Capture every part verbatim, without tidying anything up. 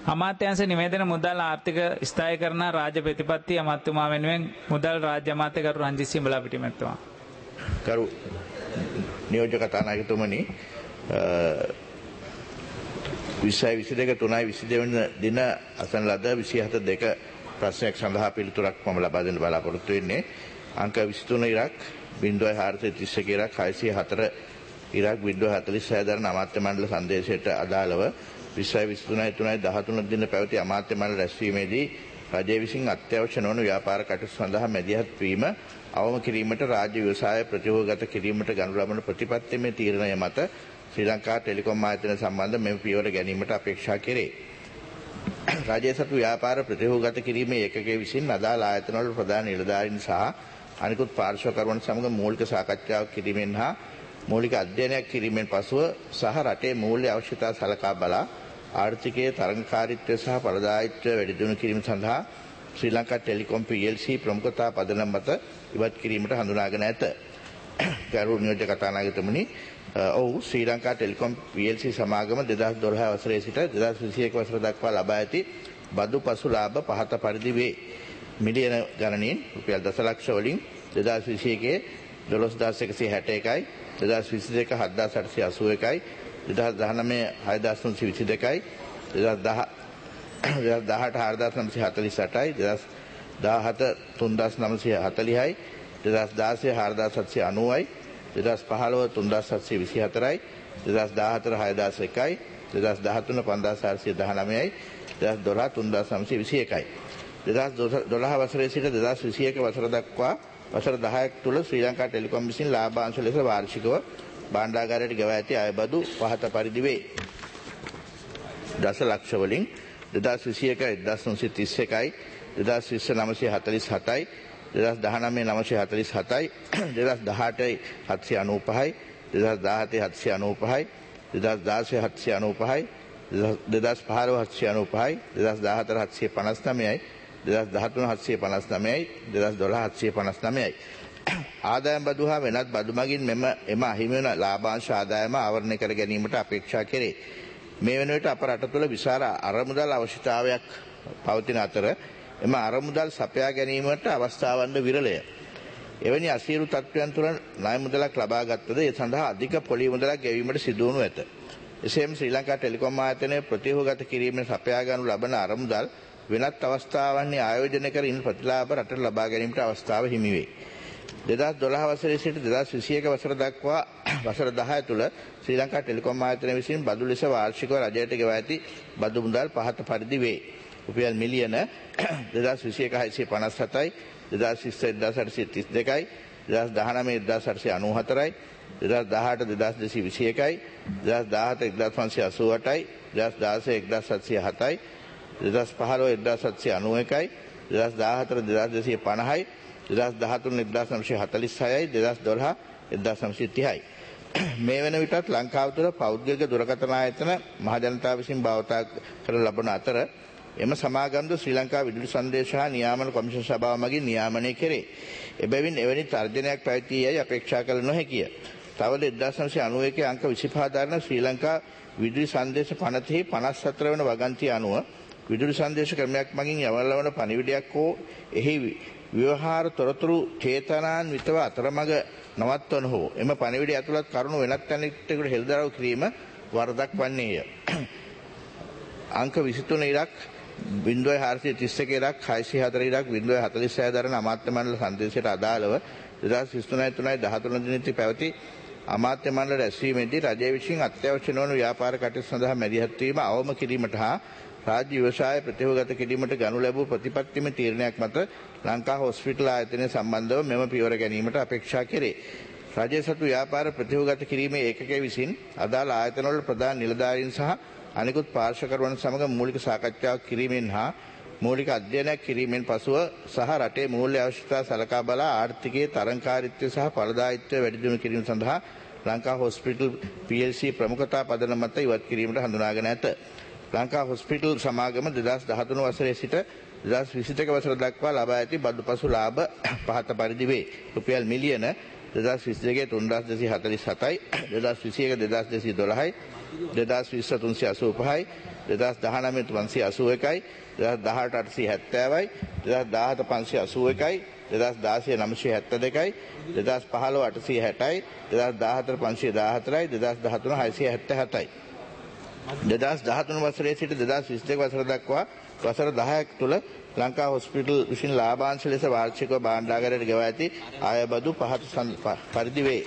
අමාත්‍යාංශ නිවේදන මුදල් ආර්ථික ස්ථායීකරණ රාජ්‍ය ප්‍රතිපත්ති අමාත්‍යතුමා වෙනුවෙන් මුදල් රාජ්‍ය අමාත්‍ය කරු රංජිත් සිංහලා පිටිමැතිතුමා. කරු නියෝජ්‍ය කතානායකතුමනි විස්සයි විසි දෙක තුනයි විසි දෙක වන දින අසන ලද විසිහත දෙක ප්‍රශ්නයක් සඳහා පිළිතුරක් මම ලබා දෙන්න බලාපොරොත්තු වෙන්නේ. අංක විසිතුන ඉරක් බිංදුවයි හාරසිය තිස් එක ඉරක් හයසිය හතර ඉරක් බිංදුවයි හතළිස් හය දරන අමාත්‍ය මණ්ඩල සංදේශයට අදාළව විස්සයි විසිතුනයි තුනයි දහතුන දින පැවති අමාත්‍ය මණ්ඩල රැස්වීමේදී රජය විසින් අත්‍යවශ්‍ය නොවන ව්‍යාපාර කටයුතු සඳහා මැදිහත් වීම අවම කිරීමට රාජ්‍ය ව්‍යවසාය ප්‍රතිව්‍යුහගත කිරීමට ගනු ලබන ප්‍රතිපත්තිමය තීරණය මත ශ්‍රී ලංකා ටෙලිකොම් ආයතන සම්බන්ධ මෙම පියවර ගැනීමට අපේක්ෂා කෙරේ. රාජ්‍ය සතු ව්‍යාපාර ප්‍රතිව්‍යුහගත කිරීමේ ඒකකයේ විසින් අදාළ ආයතනවල ප්‍රධාන නිලධාරීන් සහ අනිකුත් පාර්ශ්වකරුවන් සමග මූලික සාකච්ඡාවක් කිරීමෙන් හා මූලික අධ්‍යයනයක් කිරීමෙන් පසුව සහ රටේ මූල්‍ය අවශ්‍යතා සලකා බලා ආර්ථිකයේ තරඟකාරීත්වය සහ ඵලදායීත්වය වැඩි දියුණු කිරීම සඳහා ශ්‍රී ලංකා ටෙලිකොම් පීඑල්සී ප්‍රමුඛතා පදනම මත ඉවත් කිරීමට හඳුනාගෙන ඇත. ගරු නියෝජ්‍ය කතානායකතුමනි, ඔව් ශ්‍රී ලංකා ටෙලිකොම් පීඑල්සී සමාගම දෙදහස් දොළහ වසරේ සිට දෙදහස් විසි එක වසර දක්වා ලබා ඇති බදු පසු ලාභ පහත පරිදි වේ. මිලියන ගණනින් රුපියල් දසලක්ෂ වලින් දෙදහස් විසි එකේ දොළොස් හදාස් එකසිය හැට එකයි, දෙදහස් විසි දෙක හත්දාස් අටසිය අසූ එකයි, දෙදහස් දහනවය හයදාස් තුන්සිය විසි දෙකයි, දෙදහස් දහඅට හාරදාස් නවසිය හතළිස් අටයි, දෙදහස් දහහත තුන්දාස් නවසිය හතළිහයි, දෙදහස් දාසය හාරදාස් හත්සිය අනූවයි, දෙදහස් පහළොව තුන්දාස් හත්සිය විසි හතරයි, දෙදහස් දාහතර හයදාස් එකයි, දෙදහස් දහතුන පන්දාස් හාරසිය දහනවයයි, දෙදහස් දොළහ තුන්දාස් නවසිය විසි එකයි. දෙදහස් දොළහ වසරේ සිට දෙදහස් විසි එක වසර දක්වා වසර දහයක් තුළ ශ්‍රී ලංකා ටෙලිකොම් විසින් ලාභාංශ ලෙස වාර්ෂිකව භාණ්ඩාගාරයට ගෙවා ඇති අයබදු පහත පරිදි වේ. දසලක්ෂ වලින් දෙදහස් විසි එක එක්දහස් තුන්සිය තිස් එකයි, දෙදහස් විස්ස නවසිය හතළිස් හතයි, දෙදහස් දහනවය නවසිය හතළිස් හතයි, දෙදහස් දහඅටයි හත්සිය අනූ පහයි, දෙදහස් දාහතේ හත්සිය අනූ පහයි, දෙදහස් දාසය හත්සිය අනූ පහයි, දෙදහස් පහළොව හත්සිය අනූ පහයි, දෙදහස් දහහතර හත්සිය පනස් නවයයි, දෙදහස් දහතුන හත්සිය පනස් නවයයි, දෙදහස් දොළහ හත්සිය පනස් නවයයි. ආදායම් බදු හා වෙනත් බදු මගින් මෙම එම අහිමි වන ලාභාංශ ආදායම ආවරණය කර ගැනීමට අපේක්ෂා කෙරේ. මේ වන විට අප රට තුළ විශාල අරමුදල් අවශ්‍යතාවයක් පවතින අතර එම අරමුදල් සපයා ගැනීමට අවස්ථාවන්ද විරලය. එවැනි අසීරු තත්ත්වයන් තුළ ණය මුදලක් ලබා ගත්තද ඒ සඳහා අධික පොලී මුදලක් ගෙවීමට සිදුවනු ඇත. එසේම ශ්‍රී ලංකා ටෙලිකොම් ආයතනය ප්‍රතිව්‍යුහගත කිරීමෙන් සපයා ගනු ලබන අරමුදල් වෙනත් අවස්ථාවන්හි ආයෝජනය කර ඉන් ප්‍රතිලාභ රටට ලබා ගැනීමට අවස්ථාව හිමි වේ. දෙදහස් දොළහ වසරේ සිට දෙදහස් විසි එක වසර දක්වා වසර දහය තුළ ශ්‍රී ලංකා ටෙලිකොම් ආයතනය විසින් බදු ලෙස වාර්ෂිකව රජයට ගෙවා ඇති බදු මුදල් පහත පරිදි වේ. රුපියල් මිලියන දෙදහස් විසි එක හයසිය පනස් හතයි, දෙදහස් විස්ස එක්දාස් අටසිය තිස් දෙකයි, දෙදහස් දහනවය එක්දාස් අටසිය අනූ හතරයි, දෙදහස් දහඅට දෙදහස් දෙසිය විසි එකයි, දෙදහස් දාහත එක්දාස් පන්සිය අසූ අටයි, දෙදහස් දාසය එක්දාස් හත්සිය හතයි, දෙදහස් පහළොව එක්දාස් හත්සිය අනූ එකයි, දෙදහස් දාහතර දෙදහස් දෙසිය පනහයි, දෙදහස් දහතුන එක්දාස් නවසිය හතළිස් හයයි, දෙදහස් දොළහ එක්දාස් නවසිය තිහයි. මේ වන විටත් ලංකාව තුළ පෞද්ගලික දුරකථන ආයතන මහජනතාව විසින් භාවිතා කර ලබන අතර එම සමාගම්ද ශ්‍රී ලංකා විදුලි සංදේශ හා නියාමන කොමිෂන් සභාව මගින් නියාමනය කෙරේ. එබැවින් එවැනි තර්ජනයක් පැවතිය යැයි අපේක්ෂා කළ නොහැකිය. තවද එක්දාස් නවසිය අනූ එකේ අංක විසිපහ දරන ශ්‍රී ලංකා විදුලි සංදේශ පනතෙහි පනස් හතර වන වගන්තිය අනුව විදුලි සංදේශ ක්‍රමයක් මගින් යවලවන පණිවිඩයක් හෝ එහි ව්‍යවහාර තොරතුරු චේතනාන්විතව අතරමඟ නවත්වන හෝ එම පණිවිඩය ඇතුළත් කරුණු වෙනත් තැනකට හෙළිදරව් කිරීම වරදක් වන්නේය. අංක විසිතුන ඉරක් බිංදුවයි හාරසිය තිස් එක ඉරක් හයසිය හතර ඉරක් බිංදුවයි හතළිස් හය දරන අමාත්‍ය මණ්ඩල සංදේශයට අදාළව දෙදහස් විසිතුනයි තුනයි දහතුන දිනදී පැවති අමාත්‍ය මණ්ඩල රැස්වීමේදී රජය විසින් අත්‍යවශ්‍ය නොවන ව්‍යාපාර කටයුතු සඳහා මැදිහත් වීම අවම කිරීමට හා රාජ්‍ය ව්‍යවසාය ප්‍රතිව්‍යුහගත කිරීමට ගනු ලැබූ ප්‍රතිපත්තිමය තීරණයක් මත ලංකා හොස්පිටල් ආයතනය සම්බන්ධව මෙම පියවර ගැනීමට අපේක්ෂා කෙරේ. රජය සතු ව්‍යාපාර ප්‍රතිව්‍යුහගත කිරීමේ ඒකකය විසින් අදාළ ආයතනවල ප්‍රධාන නිලධාරීන් සහ අනිකුත් පාර්ශ්වකරුවන් සමග මූලික සාකච්ඡාවක් කිරීමෙන් හා මූලික අධ්‍යයනයක් කිරීමෙන් පසුව සහ රටේ මූල්‍ය අවශ්‍යතා සලකා බලා ආර්ථිකයේ තරඟකාරීත්වය සහ ඵලදායීත්වය වැඩි දියුණු කිරීම සඳහා ලංකා හොස්පිටල් පීඑල්සී ප්‍රමුඛතා පදනම මත ඉවත් කිරීමට හඳුනාගෙන ඇත. ලංකා හොස්පිටල් සමාගම දෙදහස් දහතුන වසරේ සිට දෙදහස් විසි දෙක වසර දක්වා ලබා ඇති බදුපසු ලාභ පහත පරිදි වේ. රුපියල් මිලියන දෙදහස් විසි දෙකේ තුන්දාස් දෙසිය හතළිස් හතයි, දෙදහස් විසි එක දෙදහස් දෙසිය දොළහයි, දෙදහස් විස්ස තුන්සිය අසූ පහයි, දෙදහස් දහනවය තුන්සිය අසූ එකයි, දෙදහස් දහඅට අටසිය හැත්තෑවයි, දෙදහස් දාහත පන්සිය අසූ එකයි, දෙදහස් දාසය නවසිය හැත්තෑ දෙකයි, දෙදහස් පහළොව අටසිය හැටයි, දෙදහස් දාහතර පන්සිය දාහතරයි, දෙදහස් දහතුන හයසිය හැත්තෑ හතයි. දෙදහස් දහතුන වසරේ සිට දෙදහස් විස්ස දෙක වසර දක්වා වසර දහයක් තුළ ලංකා හොස්පිටල් විසින් ලාභාංශ ලෙස වාර්ෂිකව භාණ්ඩාගාරයට ගෙවා ඇති අයබදු පහත පරිදි වේ.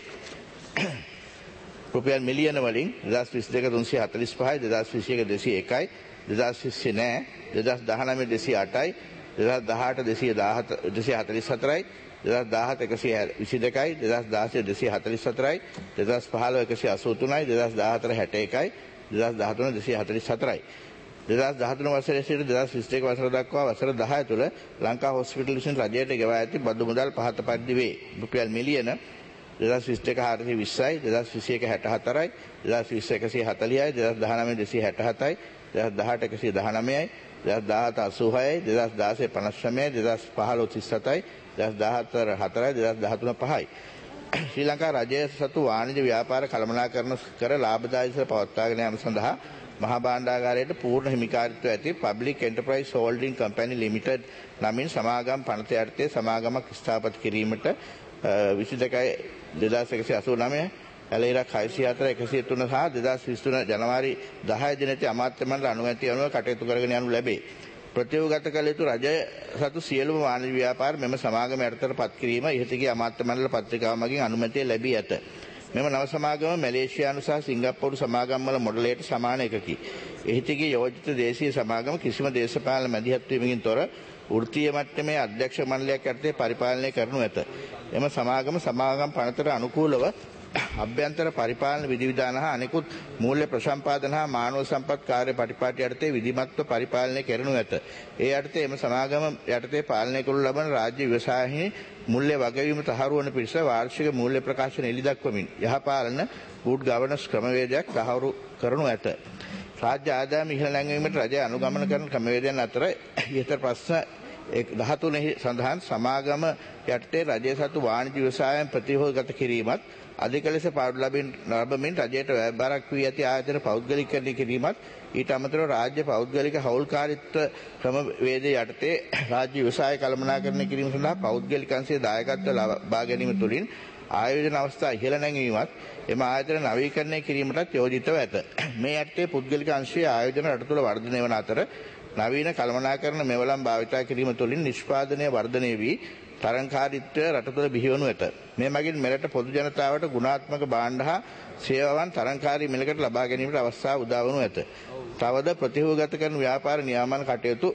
රුපියල් මිලියන වලින් දෙදහස් විස්ස දෙක තුන්සිය හතළිස් පහයි, දෙදහස් විස්ස එක දෙසිය එකයි, දෙදහස් විස්ස නෑ, දෙදහස් දහනවය දෙසිය අටයි, දෙදහස් දහඅට දෙසිය හතළිස් හතරයි, දෙදහස් දාහත එකසිය විසි දෙකයි, දෙදහස් දාසය දෙසිය හතළිස් හතරයි, දෙදහස් පහළොව එකසිය අසූ තුනයි, දෙදහස් දාහතර හැට එකයි, දෙදහස් දහතුන දෙසිය හතළිස් හතරයි. දෙදහස් දහතුන වසරේ සිට දෙදහස් විස්ස දෙක වසර දක්වා වසර දහය තුළ ලංකා හොස්පිටල් විසින් රජයට ගෙවා ඇති බදු මුදල් පහත පරිදි වේ. රුපියල් මිලියන දෙදහස් විස්ස දෙක හාරසිය විස්සයි, දෙදහස් විස්ස එක හැට හතරයි, දෙදහස් විස්ස එකසිය හතළිහයි, දෙදහස් දහනවය දෙසිය හැට හතයි, දෙදහස් දහඅට එකසිය දහනවයයි, දෙදහස් දාහත අසූ හයයි, දෙදහස් දාසය පනස් නවයයි, දෙදහස් පහළොව තිස් හතයි, දෙදහස් දහතර හතරයි, දෙදහස් දහතුන පහයි. ශ්‍රී ලංකා රජය සතු වාණිජ ව්‍යාපාර කළමනාකරණ කර ලාභදායී ලෙස පවත්වාගෙන යාම සඳහා මහා භාණ්ඩාගාරයට පූර්ණ හිමිකාරීත්වය ඇති public enterprise holding company limited නමින් සමාගම් පනත යටතේ සමාගමක් ස්ථාපිත කිරීමට විසි දෙකයි දෙදහස් එකසිය අසූ නවය ඇලේරක් හයසිය හතර එකසිය තුන සහ දෙදහස් විස්ස තුන ජනවාරි දහය දිනති අමාත්‍ය මණ්ඩල අනුමැතිය අනුව කටයුතු කරගෙන යනු ලැබේ. ප්‍රතිවගත කළ යුතු රජය සතු සියලුම වාණිජ ව්‍යාපාර මෙම සමාගම යටතට පත් කිරීම ඉහතගේ අමාත්‍ය මණ්ඩල පත්‍රිකාව මගින් අනුමැතිය ලැබී ඇත. මෙම නව සමාගම මැලේසියානු සහ සිංගප්පූරු සමාගම්වල මොඩලයට සමාන එකකි. එහිතගේ යෝජිත දේශීය සමාගම කිසිම දේශපාලන මැදිහත්වීමකින් තොර වෘත්තීය මට්ටමේ අධ්‍යක්ෂ මණ්ඩලයක් යටතේ පරිපාලනය කරනු ඇත. එම සමාගම සමාගම් පනතට අනුකූලව අභ්‍යන්තර පරිපාලන විධිවිධාන හා අනෙකුත් මූල්‍ය ප්‍රසම්පාදන හා මානව සම්පත් කාර්ය පටිපාටි යටතේ විධිමත්ව පරිපාලනය කරනු ඇත. ඒ යටතේ එම සමාගම යටතේ පාලනය කරනු ලබන රාජ්‍ය ව්‍යවසායෙහි මූල්‍ය වගවීම තහවුරු වන පිරිස වාර්ෂික මූල්‍ය ප්‍රකාශන එළිදක්වමින් යහපාලන ගුඩ් ගවර්නන්ස් ක්‍රමවේදයක් තහවුරු කරනු ඇත. රාජ්‍ය ආදායම ඉහළ නැංවීමට රජය අනුගමන කරන ක්‍රමවේදයන් අතර ඉහත ප්‍රශ්න දහතුනෙහි සඳහන් සමාගම යටතේ රජය සතු වාණිජ ව්‍යවසායන් ප්‍රතිහෝගත කිරීමත් අධික ලෙස පාඩු ලබමින් රජයට වැයබරක් වී ඇති ආයතන පෞද්ගලිකකරණය කිරීමත් ඊට අමතරව රාජ්‍ය පෞද්ගලික හවුල්කාරීත්ව ක්‍රමවේදය යටතේ රාජ්‍ය ව්‍යවසාය කළමනාකරණය කිරීම සඳහා පෞද්ගලික අංශයේ දායකත්ව ලබා ගැනීම තුළින් ආයෝජන අවස්ථා ඉහළ නැංවීමත් එම ආයතන නවීකරණය කිරීමටත් යෝජිතව ඇත. මේ යටතේ පුද්ගලික අංශයේ ආයෝජන රට තුළ වර්ධනය වන අතර නවීන කළමනාකරණ මෙවලම් භාවිතා කිරීම තුළින් නිෂ්පාදනය වර්ධනය වී තරංකාරීත්වය රට තුළ බිහිවනු ඇත. මේ මගින් මෙරට පොදු ජනතාවට ගුණාත්මක භාණ්ඩ හා සේවාවන් තරංකාරී මිලකට ලබා ගැනීමට අවස්ථාව උදා වනු ඇත. තවද ප්‍රතිහෝගත කරන ව්‍යාපාර නියාමන කටයුතු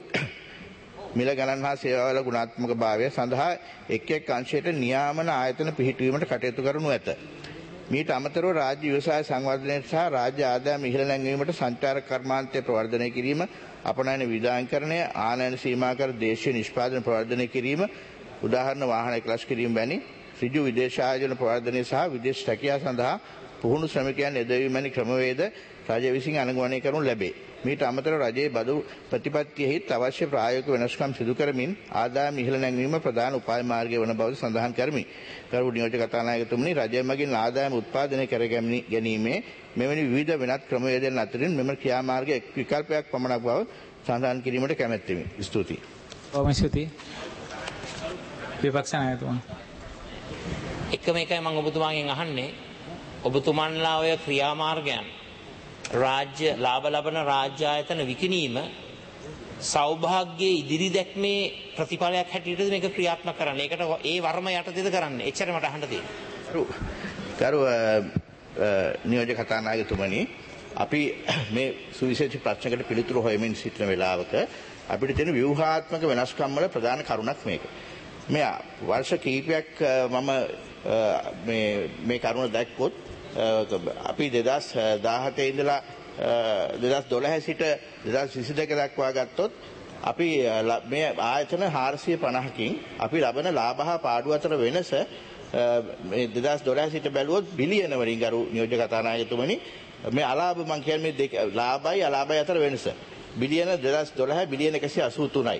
මිල ගණන් හා සේවාවල ගුණාත්මක භාවය සඳහා එක් එක් අංශයට නියාමන ආයතන පිහිටුවීමට කටයුතු කරනු ඇත. මීට අමතරව රාජ්‍ය ව්‍යවසාය සංවර්ධනයට සහ රාජ්‍ය ආදායම ඉහළ නැංවීමට සංචාරක කර්මාන්තය ප්‍රවර්ධනය කිරීම, අපනයන විධායකරණය, ආනයන සීමා කර දේශීය නිෂ්පාදන ප්‍රවර්ධනය කිරීම, උදාහරණ වාහන එකලස් කිරීම වැනි ඍජු විදේශ ආයෝජන ප්‍රවර්ධනය සහ විදේශ රැකියාව සඳහා පුහුණු ශ්‍රමිකයන් යොදවීම වැනි ක්‍රමවේද රජය විසින් අනුගමනය කරනු ලැබේ. මීට අමතරව රජයේ බදු ප්‍රතිපත්තියෙහිත් අවශ්‍ය ප්‍රායෝගික වෙනස්කම් සිදු කරමින් ආදායම ඉහළ නැංවීම ප්‍රධාන උපාය මාර්ගය වන බව සඳහන් කරමි. ගරු නියෝජ්‍ය කතානායකතුමනි, රජය මගින් ආදායම උත්පාදනය කර ගැනීමේ මෙවැනි විවිධ වෙනත් ක්‍රමවේදයන් අතරින් මෙම ක්‍රියාමාර්ග එක් විකල්පයක් පමණක් බව සඳහන් කිරීමට කැමැත්තෙමි. ස්තුතියි. බොහොම ස්තුතියි. විපක්ෂ නායකතුමා. එකම එකයි මම ඔබතුමාගෙන් අහන්නේ, ඔබතුමන්ලා ඔය ක්‍රියාමාර්ගයන් රාජ්‍ය ලාභ ලබන රාජ්‍ය ආයතන විකිණීම සෞභාග්‍යයේ ඉදිරි දැක්මේ ප්‍රතිඵලයක් හැටියටද මේක ක්‍රියාත්මක කරන්නේ? ඒකට ඒ වර්ම යටතේද කරන්නේ? එච්චර මට අහන්න තියෙනවා. කරු නියෝජ්‍ය කතානායකතුමනි, අපි මේ සුවිශේෂී ප්‍රශ්නකට පිළිතුරු හොයමින් සිටින වෙලාවක අපිට තියෙන ව්‍යුහාත්මක වෙනස්කම් වල ප්‍රධාන කරුණක් මේක. මේ වර්ෂ කිහිපයක් මම මේ මේ කරුණ දැක්කොත් අපි දෙදහස් දාහතේ ඉඳලා දෙදහස් දොළහ සිට දෙදහස් විසි දෙක දක්වා ගත්තොත් අපි මේ ආයතන හාරසිය පනහකින් අපි ලබන ලාභ හා පාඩු අතර වෙනස මේ දෙදහස් දොළහ සිට බැලුවොත් බිලියන වලින් ගරු නියෝජ්‍ය කතානායකතුමනි, මේ අලාභ මං කියන්නේ මේ දෙක ලාභයි අලාභයි අතර වෙනස බිලියන දෙදහස් දොළහ බිලියන එකසිය අසූ තුනයි.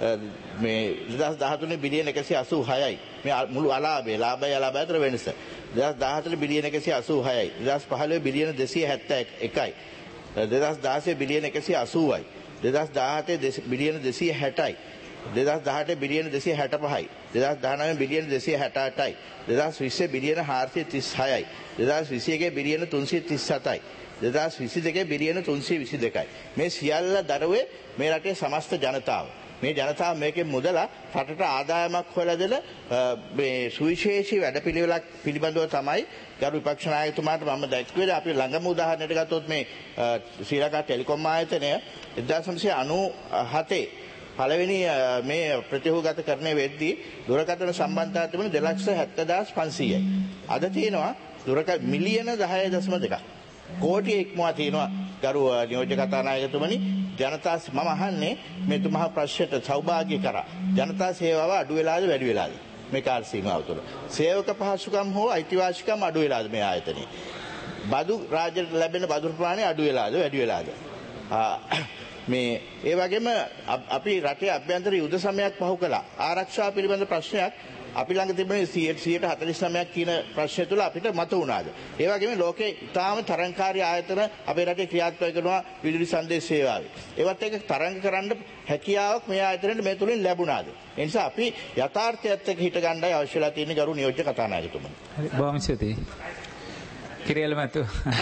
මේ දෙදහස් දහතුනේ බිලියන එකසිය අසූ හයයි. මේ මුළු අලාභය ලාභය අලාභය අතර වෙනස. දෙදහස් දාහතර බිලියන එකසිය අසූ හයයි. දෙදහස් පහළොව බිලියන දෙසිය හැත්තෑ එකයි. දෙදහස් දාහය බිලියන එකසිය අසූවයි. දෙදහස් දාහතේ බිලියන දෙසිය හැටයි. දෙදහස් දහඅට බිලියන දෙසිය හැටපහයි. දෙදහස් දහනවය බිලියන දෙසිය හැටඅටයි. දෙදහස් විස්ස බිලියන හාරසිය තිස් හයයි. දෙදහස් විසියක බිලියන තුන්සිය තිස් හතයි. දෙදහස් විසි දෙකේ බිලියන තුන්සිය විසි දෙකයි. මේ සියල්ල දරුවේ මේ රටේ සමස්ත ජනතාව. මේ ජනතාව මේකෙන් මුදලා රටට ආදායමක් හොයලා දෙන මේ සුවිශේෂී වැඩපිළිවෙලක් පිළිබඳව තමයි ගරු විපක්ෂ නායකතුමාට මම දැක්ුවේ. අපි ළඟම උදාහරණයක් ගත්තොත් මේ ශ්‍රී ලංකා ටෙලිකොම් ආයතනය එක්දාස් නවසිය අනූ හතේ පළවෙනි මේ ප්‍රතිහුගත කරණය වෙද්දී දුරකථන සම්බන්ධතාව තිබුණ දෙලක්ෂ හැත්තෑ හදාස් පන්සීයයි. අද තියෙනවා දුරක මිලියන දහය දශම දෙකක්. කෝටි ඉක්මවා තියෙනවා. ගරු නියෝජ්‍ය කතානායකතුමනි, ජනතා මම අහන්නේ මේ තුමා ප්‍රශ්නයට සෞභාග්‍ය කරා ජනතා සේවාව අඩු වෙලාද වැඩි වෙලාද මේ කාල සීමාව තුළ? සේවක පහසුකම් හෝ අයිතිවාසිකම් අඩු වෙලාද මේ ආයතනයේ? බදු රාජ්‍යයට ලැබෙන බදු ප්‍රමාණය අඩු වෙලාද වැඩි වෙලාද? මේ ඒ වගේම අපි රටේ අභ්‍යන්තර යුද සමයක් පහු කළා. ආරක්ෂාව පිළිබඳ ප්‍රශ්නයක් අපි ළඟ තිබුණේ සියයට හතළිස් නවයක් කියන ප්‍රශ්නය තුළ අපිට මත වුණාද? ඒ වගේම ලෝකේ ඉතාම තරංකාරී ආයතන අපේ රටේ ක්‍රියාත්මක කරනවා විදුලි සංදේශ සේවාවේ. ඒවත් එක්ක තරංග කරන්න හැකියාවක් මේ ආයතනයට මේ තුලින් ලැබුණාද? ඒ නිසා අපි යථාර්ථයත් එක්ක හිට ගන්නයි අවශ්‍ය වෙලා තියෙන ගරු නියෝජ්‍ය කතානායකතුමනි. හරි බොහොම ස්තුතියි. කිරියල මතු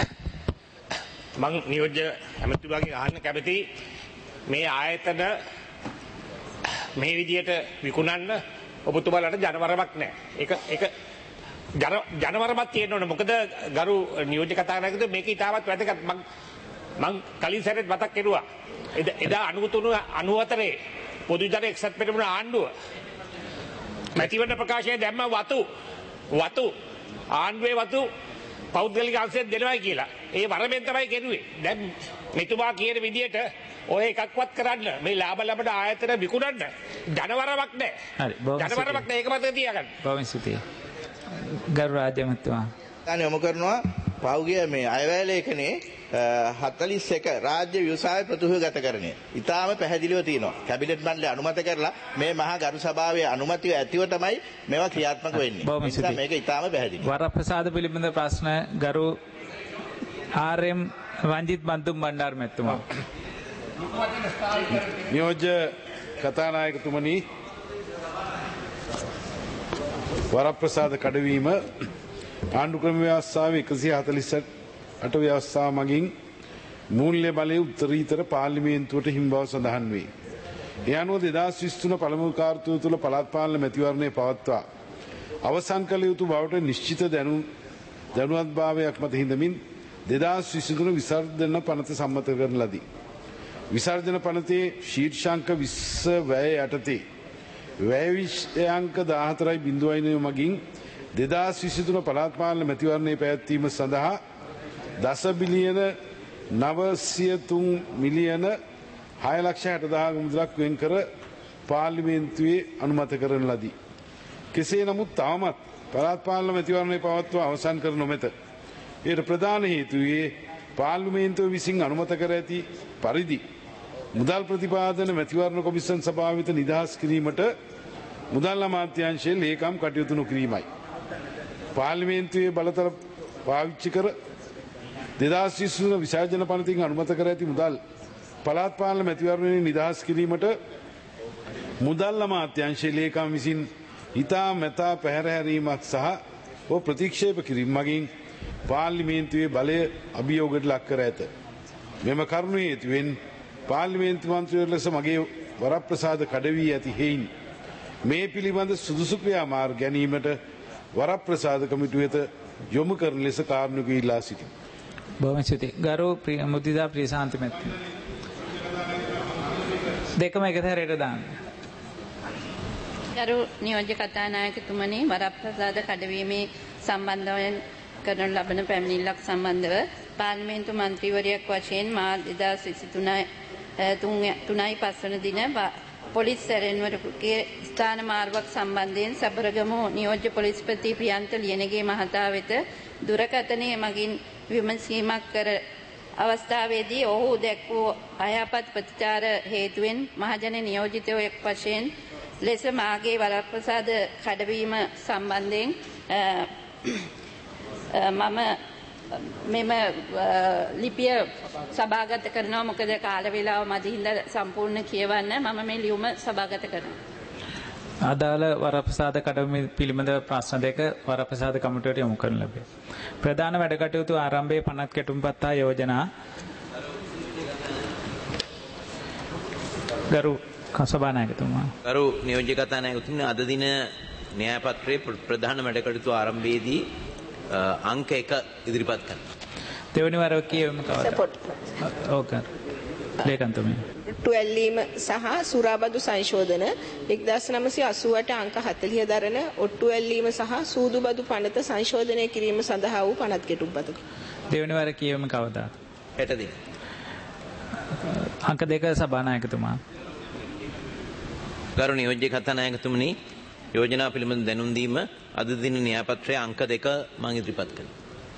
මං නියෝජ්‍ය ඇමතිතුමාගෙන් අහන්න කැමති මේ ආයතන මේ විදියට විකුණන්න ඔබතුමාලට ජනවරමක් නැහැ. ඒක ඒක ජන ජනවරමක් තියෙන්න ඕනේ. මොකද ගරු නියෝජ්‍ය කතානායකතුමා මේක ඉතාමත් වැදගත්. මං මං කලින් සැරේත් මතක් කෙරුවා. එදා අනූතුන අනූහතරේ පොදු ජන එක්සත් පෙරමුණ ආණ්ඩුව මැතිවරණ ප්‍රකාශය දැම්ම වතු වතු ආණ්ඩුවේ වතු පෞද්ගලික අංශයෙන් දෙනවයි කියලා. ඒ වරමෙන් තමයි කෙරුවේ. දැන් මෙතුමා කියන විදියට ඔය එකක්වත් කරන්න මේ ලාභ ලබන ආයතන විකුණන්න ජනවරමක් නැහැ. හරි බොහොම ජනවරමක් නැහැ. ඒක මතක තියාගන්න. බොහොම ස්තුතියි. ගරු රාජ්‍ය මහත්මයා. අනේ යොමු කරනවා පෞද්ගලික මේ අයවැය ලේඛනයේ හතළිස් එක රාජ්‍ය ව්‍යවසාය ප්‍රතිහුගත කරණය. ඊටාම පැහැදිලිව තියෙනවා. කැබිනට් මණ්ඩලය අනුමත කරලා මේ මහා ගරු සභාවේ අනුමැතිය ඇතිව තමයි මේවා ක්‍රියාත්මක වෙන්නේ. බොහොම ස්තුතියි. මේක ඊටාම පැහැදිලි. වරප්‍රසාද පිළිබඳ ප්‍රශ්න ගරු ආර්.එම්. රංජිත් බන්දුම් බණ්ඩාර මැතිතුමා. නියෝජ්‍ය කතානායකතුමනි, වරප්‍රසාද කඩවීම ආණ්ඩු ක්‍රම ව්‍යවස්ථාවේ එකසිය හතළිස් අට ව්‍යවස්ථාව මගින් මූල්‍ය බලය උත්තරීතර පාර්ලිමේන්තුවට හිමි බව සඳහන් වේ. ඒ අනුව දෙදහස් විසි තුන පළමු කාර්තුව තුළ පළාත් පාලන මැතිවරණය පවත්වා අවසන් කළ යුතු බවට නිශ්චිත දැනු දැනුවත්භාවයක් මත හිඳමින් දෙදහස් විසි තුන විසර්ජන පනත සම්මත කරන ලදී. විසර්ජන පනතේ ශීර්ෂාංක විස්ස වැය යටතේ වැය විෂයාංක දාහතරයි බිඳුවයිනය මගින් දෙදහස් විසි තුන පළාත් පාලන මැතිවරණය පැවැත්වීම සඳහා දස බිලියන නවසිය තුන් මිලියන හය ලක්ෂ හැට දහසක මුදලක් වෙන් කර පාර්ලිමේන්තුවේ අනුමත කරන ලදී. කෙසේ නමුත් තවමත් පළාත් පාලන මැතිවරණය පවත්වා අවසන් කර නොමැත. එයට ප්‍රධාන හේතුවේ පාර්ලිමේන්තුව විසින් අනුමත කර ඇති පරිදි මුදල් ප්‍රතිපාදන මැතිවරණ කොමිසම් සභාව වෙත නිදහස් කිරීමට මුදල් අමාත්‍යාංශයේ ලේකම් කටයුතු නොකිරීමයි. පාර්ලිමේන්තුවේ බලතල පාවිච්චි කර දෙදහස් විසි තුන විසර්ජන පනතින් අනුමත කර ඇති මුදල් පළාත් පාලන මැතිවරණයෙන් නිදහස් කිරීමට මුදල් අමාත්‍යාංශයේ ලේකම් විසින් හිතා මැතා පැහැර හැරීමක් සහ හෝ ප්‍රතික්ෂේප කිරීම මගින් පාර්ලිමේන්තුවේ බලය අභියෝගයට ලක් කර ඇත. මෙම කරුණු හේතුවෙන් පාර්ලිමේන්තු මන්ත්‍රීවරු ලෙස මගේ වරප්‍රසාද කඩවී ඇති හේයින් මේ පිළිබඳ සුදුසු ක්‍රියාමාර්ග ගැනීමට වරප්‍රසාද කමිටුව වෙත යොමු කරන ලෙස කාරණක ඉල්ලා සිටිමි. බොහොම ස්තුතියි. ගරු මුදිතා ප්‍රියශාන්ත මැතිතුමා. දෙකම එක තැනට දාන්න. ගරු නියෝජ්‍ය කතානායකතුමනි, වරප්‍රසාද කඩවීමේ සම්බන්ධයෙන් කරනු ලබන පැමිණිල්ලක් සම්බන්ධව පාර්ලිමේන්තු මන්ත්‍රීවරයෙක් වශයෙන් මා දෙදහස් විසි තුනයි පස්වන දින පොලිස් සැරෙන්වරකුගේ ස්ථාන මාරුවක් සම්බන්ධයෙන් සබරගමු නියෝජ්‍ය පොලිස්පති ප්‍රියන්ත ලියනගේ මහතා වෙත දුරකථනයේ මගින් විමසීමක් කර අවස්ථාවේදී ඔහු දැක් වූ අයහපත් ප්‍රතිචාර හේතුවෙන් මහජන නියෝජිතයෙක් වශයෙන් ලෙස මාගේ වරප්‍රසාද කඩවීම සම්බන්ධයෙන් මම මෙම ලිපිය සභාගත කරනවා මොකද කාල වේලාව මදි හින්දා සම්පූර්ණ කියවන්න මම මේ ලියුම සභාගත කරනවා. අදාළ වරප්‍රසාද කඩවීම පිළිබඳව ප්‍රශ්න දෙක වරප්‍රසාද කමිටුවට යොමු කරන ලැබේ. ප්‍රධාන වැඩ කටයුතු ආරම්භයේ පනත් කෙටුම්පත් හා යෝජනා ගරු සභානායකතුමා. ගරු නියෝජ්‍ය කතානායකතුමනි අද දින න්‍යායපත්‍රයේ ප්‍රධාන වැඩ කටයුතු ආරම්භයේදී අංක එක ඉදිරිපත් කරනවා. දෙවනි වර කියවීම කවදාද? ඕක. ලේකම්තුමනි. ඔට්ටු ඇල්ලීම සහ සුරාබදු සංශෝධන එක්දාස් නවසිය අසූඅට අංක හතළිහ දරන ඔට්ටු ඇල්ලීම සහ සූදුබදු පනත සංශෝධනය කිරීම සඳහා වූ පනත් කෙටුම්පතකි. දෙවනි වර කියවීම කවදාද? හෙට දින. අංක දෙක සභානායකතුමා. ගරු නියෝජ්‍ය කතානායකතුමනි යෝජනා පිළිබඳ දැනුම් දීම අද දින න්‍යායපත්‍රයේ අංක දෙක මම ඉදිරිපත් කරනවා.